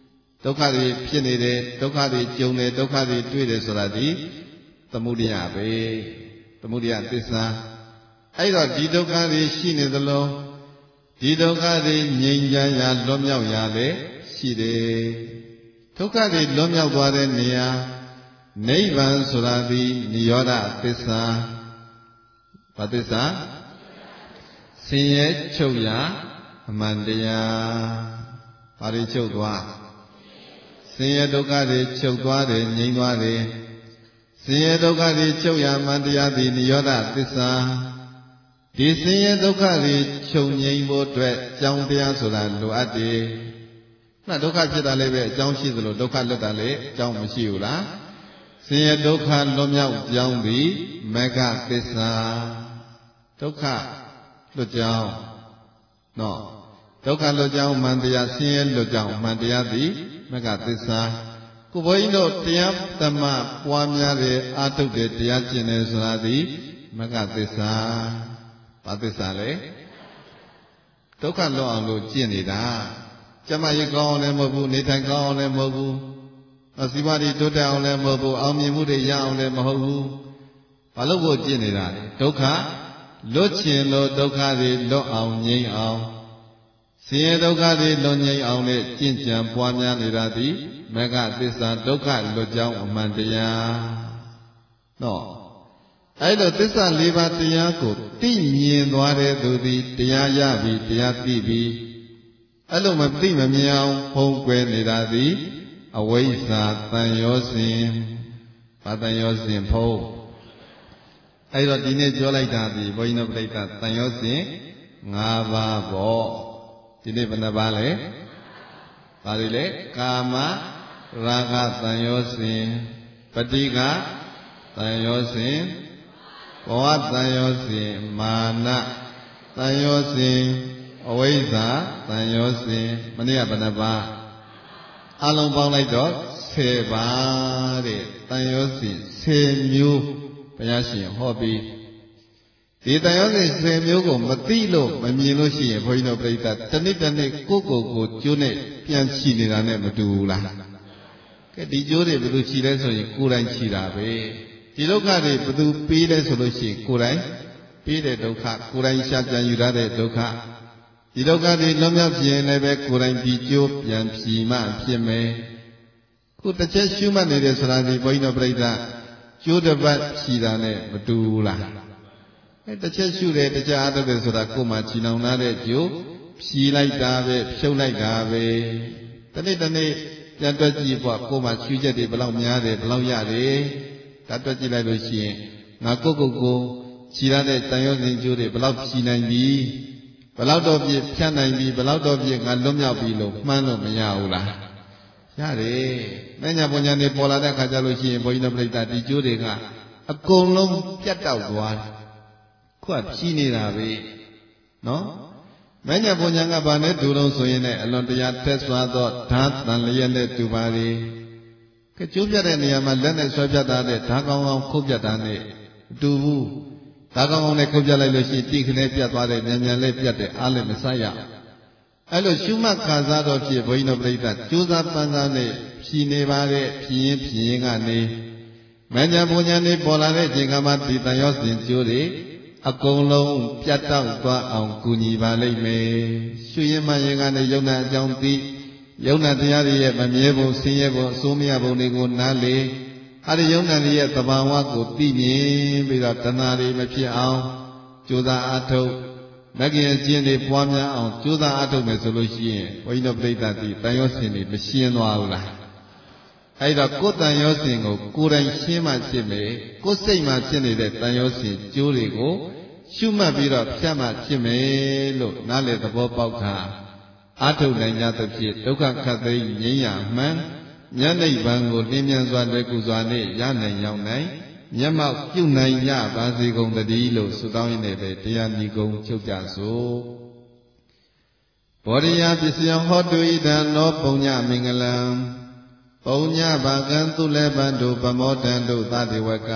ဒုက္ခတွေဖြစ်နေတယ်ဒုက္ခတွေကြုံတယ်ဒုက္ခတွေတွေ့တယ်ဆိုတာဒီသမုဒိယပဲသမုဒိယသစ္စာအဲ့တော့ဒီဒုက္ခတွေရှိနေသလိုဒီဒုက္ခတွေငြိမ်းချမ်းရာလွတ်မြောက်ရာလည်းရှိတယ်ဒုက္ခတွေလွတ်မြောက်သွားတဲ့နေရာနိဗ္ဗာန်ဆိုတာဒီနိရောဓသစ္စာဘာသစ္စာဆင်းရဲချုပ်ရာအမှန်တရားဘာတွေချုပ်သွားဆင်းရဲဒုက္ခတွေချုပ်သွားတယ်ငြိမ်းသွားတယ်ဆင်းရဲဒုက္ခတွေချုပ်ရာမှန်တရားဒီနိရောဓသစ္စာဒီဆင်းရဲဒုက္ခတွေချုပ်ငြိမ်းဖို့အတွက်ကြောင်းတရားဆိုတာလိုအပ်တယ်။နာဒုက္ခဖြစ်တာလည်းပဲအကြောင်းရှိသလိုဒုက္ခလွတ်တာလည်းအကြောင်းမရှိဘူးလား။ဆင်းရဲဒုက္ခလွတ်မြောက်ကြောင်းဒီမဂ္ဂသစ္စာဒုက္ခလွတ်ကြောင်းနော်ဒုက္ခလွတ်ကြောင်းမှန်တရားဆင်းရဲလွတ်ကြောင်းမှန်တရားဒီမဂ္ဂသစ္စာကိုဘုန်းကြီးတို့တရားသမပွားများတဲ့အာထုတ်တဲ့တရားကျင့်တယ်ဆိုတာဒီမဂ္ဂသစ္စာဘာသစ္စာလဲဒုက္ခလွတ်အောင်လို့ကျင့်နေတာကျမကြီးကောင်းအောင်လည်းမဟုတ်ဘူးနေထိုင်ကောင်းအောင်လည်းမဟုတ်ဘူးအစီဝါဒီတိုးတက်အောင်လည်းမဟုတ်ဘူးအောင်မြင်မှုတွေရအောင်လည်းမဟုတ်ဘူးဘာလို့ကိုကျင့်နေတာလဲဒုက္ခလွတ်ချင်လို့ဒုက္ခတွေလွတ်အောင်ငြိမ်းအောင်ဆင်းရဲဒုက္ခတွေလွတ်ငြိမ်းအောင်နဲ့ကျင့်ကြံပွားများနေတာဒီမဂ္ဂသစ္စာဒုက္ခလွတ်ကြောင်းအမှန်တရားနော်အဲ့လိုသစ္စာလေးပါးတရားကိုသိမြင်သွားတဲ့သူသည်တရားရပြီတရားသိပြီအဲ့လိုမသိမမြင်အောင်ဖုံးကွယ်နေတာသည်အဝိဇ္ဇာတန်ရောစဉ်ဘာတန်ရောစဉ်ဖုံးအဲ့တော့ဒီနေ့ပြောလိုက်တာဒီဘုန်းကြီးတို့ပြိဿတန်ရောစဉ်၅ပါးပေါ့ဒီနေ့ဘယ်နှပါးလဲဘာတွေလဲကာမရာဂတန်ရောစဉ်ပဋိကတန်ရောစဉ်ဘဝတန်ရောစဉ်မာနတန်ရောစဉ်အဝိဇ္ဇာတန်ရောစဉ်မနေ့ကဘယ်နှပါးအလုံးပေါင်းလိုက်တော့ဆယ်ပါးတဲ့တန်ရောစဉ်ဆယ်မျိုးဘုရားရှင်ဟောပြီးဒီတန်ရောစဉ်ဆယ်မျိုးကိုမသိလို့မမြင်လို့ရှိရင်ဘုန်းကြီးတို့ပြိဿတနေ့တနေ့ကိုယ့်ကိုယ်ကိုကျိုးနဲ့ပြန်ချီနေတာနဲ့မတူဘူးလားကဲဒီကျိုးတွေဘယ်လိုချီလဲဆိုရင်ကိုယ်တိုင်ချီတာပဲဒီဒုက္ခတွေဘယ်သူပေးလဲဆိုလို့ရှိရင်ကိုယ်တိုင်ပေးတဲ့ဒုက္ခကိုယ်တိုင်ရှားပြန်ယူရတဲ့ဒုက္ခဒီဒုက္ခတွေလွန်မြောက်ခြင်းလည်းပဲကိုယ်တိုင်ဒီကျိုးပြန်ဖြီမှဖြစ်မယ်ခုတစ်ချက်ရှုမှတ်နေတယ်ဆိုတာဒီဘုန်းကြီးတို့ပြိဿကျိုးတစ်ပတ်ဖြီတာနဲ့မတူဘူးလားအဲတစ်ချက်ရှုတယ်တစ်ချက်အားထုတ်တယ်ဆိုတာကိုယ်မှချီနှောင်လာတဲ့ကျိုးဖြီလိုက်တာပဲဖြုတ်လိုက်တာပဲတနေ့တနေ့ပြန်တွက်ကြည့်ပေါ့ကိုယ်မှချူချက်တွေဘယ်လောက်များတယ်ဘယ်လောက်ရတယ်ဒါတွက်ကြည့်လိုက်လို့ရှိရင်ငါကိုယ့်ကိုယ်ကိုခြီရတဲ့တန်ရောစဉ်ကျိုးတွေဘယ်လောက်ဖြီနိုင်ပြီဘယ်လောက်တော့ပြည့်ဖြတ်နိုင်ပြီဘယ်လောက်တော့ပြည့်ငါလွတ်မြောက်ပြီလို့မှန်းလို့မရဘူးလားရတယ်။ဉာဏ်ပညာတွေပေါ်လာတဲ့အခါကျလို့ရှိရင်ဘုန်းကြီးတို့ပြိဿဒီကျိုးတွေကအကုန်လုံးပြတ်တောက်သွားတယ်။ခုကဖြီးနေတာပဲနော်။မဉ္ဇဉ်ပညာကဘာနဲ့တူတော့ဆိုရင်လည်းအလွန်တရာထက်စွာသောဓာတ်တန်လျက်နဲ့တူပါလေ။ကကျိုးပြတဲ့နေရာမှာလက်နဲ့ဆွဲပြတ်တာနဲ့ဓာတ်ကောင်းကောင်းခုတ်ပြတ်တာနဲ့အတူဘူး။ဓာတ်ကောင်းကောင်းနဲ့ခုတ်ပြလိုက်လို့ရှိရင်တိခနဲ့ပြတ်သွားတယ်မြန်မြန်လေးပြတ်တယ်အားလည်းမဆိုင်ရ။အဲ့လိုရှုမှတ်ခံစားတော့ဖြစ်ဘုန်းကြီးတို့ပြိဿကြိုးစားပန်းစားနဲ့ဖြီနေပါတဲ့ဖြီရင်ဖြီရင်ကနေမဉ္ဇဉ်ပညာတွေပေါ်လာတဲ့ချိန်ကမှဒီတန်ရောစဉ်ကျိုးတွေအကုန်လုံးပြတ်တောက်သွားအောင်ကူညီပါလိမ့်မယ်ရှုရင်မှရင်ကနေယုံနာအကြောင်းသိယုံနာတရားတွေရဲ့မမြဲပုံဆင်းရဲပုံအစိုးမရပုံတွေကိုနားလေအဲ့ဒီယုံနာတွေရဲ့သဘာဝကိုသိမြင်ပြီးတော့တဏှာတွေမဖြစ်အောင်ကြိုးစားအားထုတ်မဂ္ဂင်ကျင့်တွေပွားများအောင်ကြိုးစားအားထုတ်မယ်ဆိုလို့ရှိရင်ဘုန်းကြီးတို့ပြိဿတိတန်ရောစဉ်တွေမရှင်းသွားဘူးလားအဲ့တော့ကိုယ်တန်ရောစဉ်ကိုကိုယ်တိုင်ရှင်းမှဖြစ်မယ်ကိုယ်စိတ်မှဖြစ်နေတဲ့တန်ရောစဉ်ကျိုးတွေကိုရှုမှတ်ပြီးတော့ဖြတ်မှဖြစ်မယ်လို့နားလည်သဘောပေါက်ခါအားထုတ်နိုင်ကြသဖြင့်ဒုက္ခခတ်သိမ်းငြိမ်းရမှန်ဉာဏ်နိဗ္ဗာန်ကိုလင်းမြန်စွာတွေ့ကူစွာနဲ့ရနိုင်ရောက်နိုင်မျက်မှောက်ပြုနိုင်ကြပါစေကုန်တည်းလို့ဆုတောင်းရင်းနဲ့ပဲတရားညီကုံချုပ်ကြစို့ဘောဓိယပစ္စယဟောတုဣဒံနောပုညမင်္ဂလံပုညဘာကံသူလည်းပန္တုပမောတံတို့သတိဝက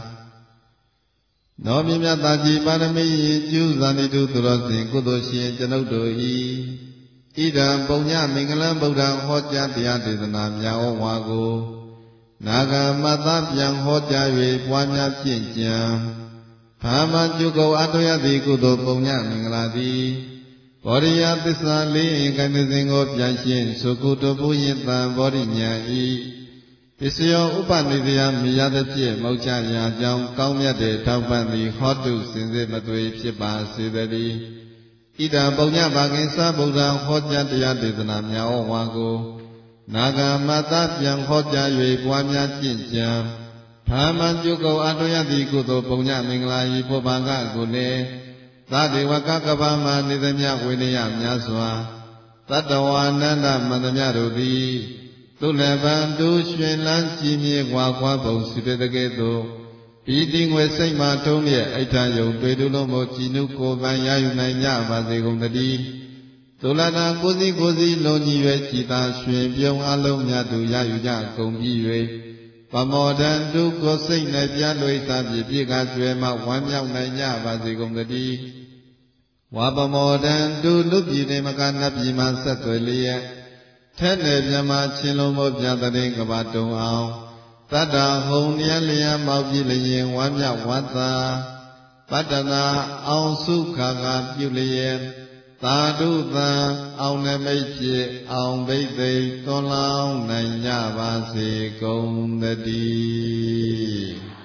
နောမြမြတာကြီးပါရမီကျူးဇာနိတုသူတော်စင်ကုသိုလ်ရှင်ကျွန်ုပ်တို့ဤဣဒံပုံညမင်္ဂလံဗုဒ္ဓံဟောကြားတရားဒေသနာမြတ်ဩဝါကိုနာဂမတ္တပြန်ဟောကြား၍ပွားများဖြင့်ကြံဘာမကျုပ်ကအတောရသည်ကုသိုလ်ပုံညမင်္ဂလာသည်ဘောရိယသစ္စာလေးအင်္ဂနစဉ်ကိုပြန်ရှင်းသုကုတပုယတံဘောရိညာဤပစ္စယောဥပနိဒယမိယသဖြင့်မောက္ခရာကြောင့်ကောင်းမြတ်တဲ့ထောက်ပံ့သည်ဟောတုစင်စစ်မသွေဖြစ်ပါစေတည်းဣဒံပုံညဘာကိသဗုဒ္ဓံဟောကြားတရားဒေသနာမြတ်ဩဝါကိုနာဂမတ္တပြန်ဟောကြား၍ပွားများကျင့်ကြံဘာမကျုပ်ကအတောရသည်ကုသိုလ်ပုံညမင်္ဂလာဤပုဗ္ဗံကကိုလည်းသဒေဝကကပ္ပမနေသမျှဝိနည်းများစွာတတ္တဝါနန္ဒမန္တမြတို့သည်သူလည်းဗံတူရွှင်လန်းကြည်မြေဝါခွားပုံစီတဲ့တကဲ့သို့ဤတိငွေစိတ်မှထုံးလျက်အိဋ္ဌယုံတွေ့တူလုံးမို့ကြည်နုကိုယ်ပန်ရယူနိုင်ကြပါစေကုန်တည်းသုလနာကိုစီကိုစီလုံးကြီး၍ကြည်သာရွှင်ပြုံးအလုံးများသူရယူကြကုန်ပြီး၍ပမောဒံတုကိုစိတ်၌ပြားလွေသဖြင့်ပြေကကျွဲမှဝမ်းမြောက်နိုင်ကြပါစေကုန်တည်းဝါပမောဒံတုလူပြည်နေမကနတ်ပြည်မှဆက်သွယ်လျက်ထဲ့နယ်မြမချင်းလုံးမို့ပြတဲ့ကဘာတုံအောင်တတ္တဟုံလျက်လျက်မောက်ပြည်လျင်ဝမ်းမြောက်ဝတ်သာပတ္တနာအောင်စုခါကပြုလျက်သာဓုသံအောင်နမိတ်ဖြစ်အောင်ဘိသိက်သွန်လောင်းနိုင်ကြပါစေကုန်တည်း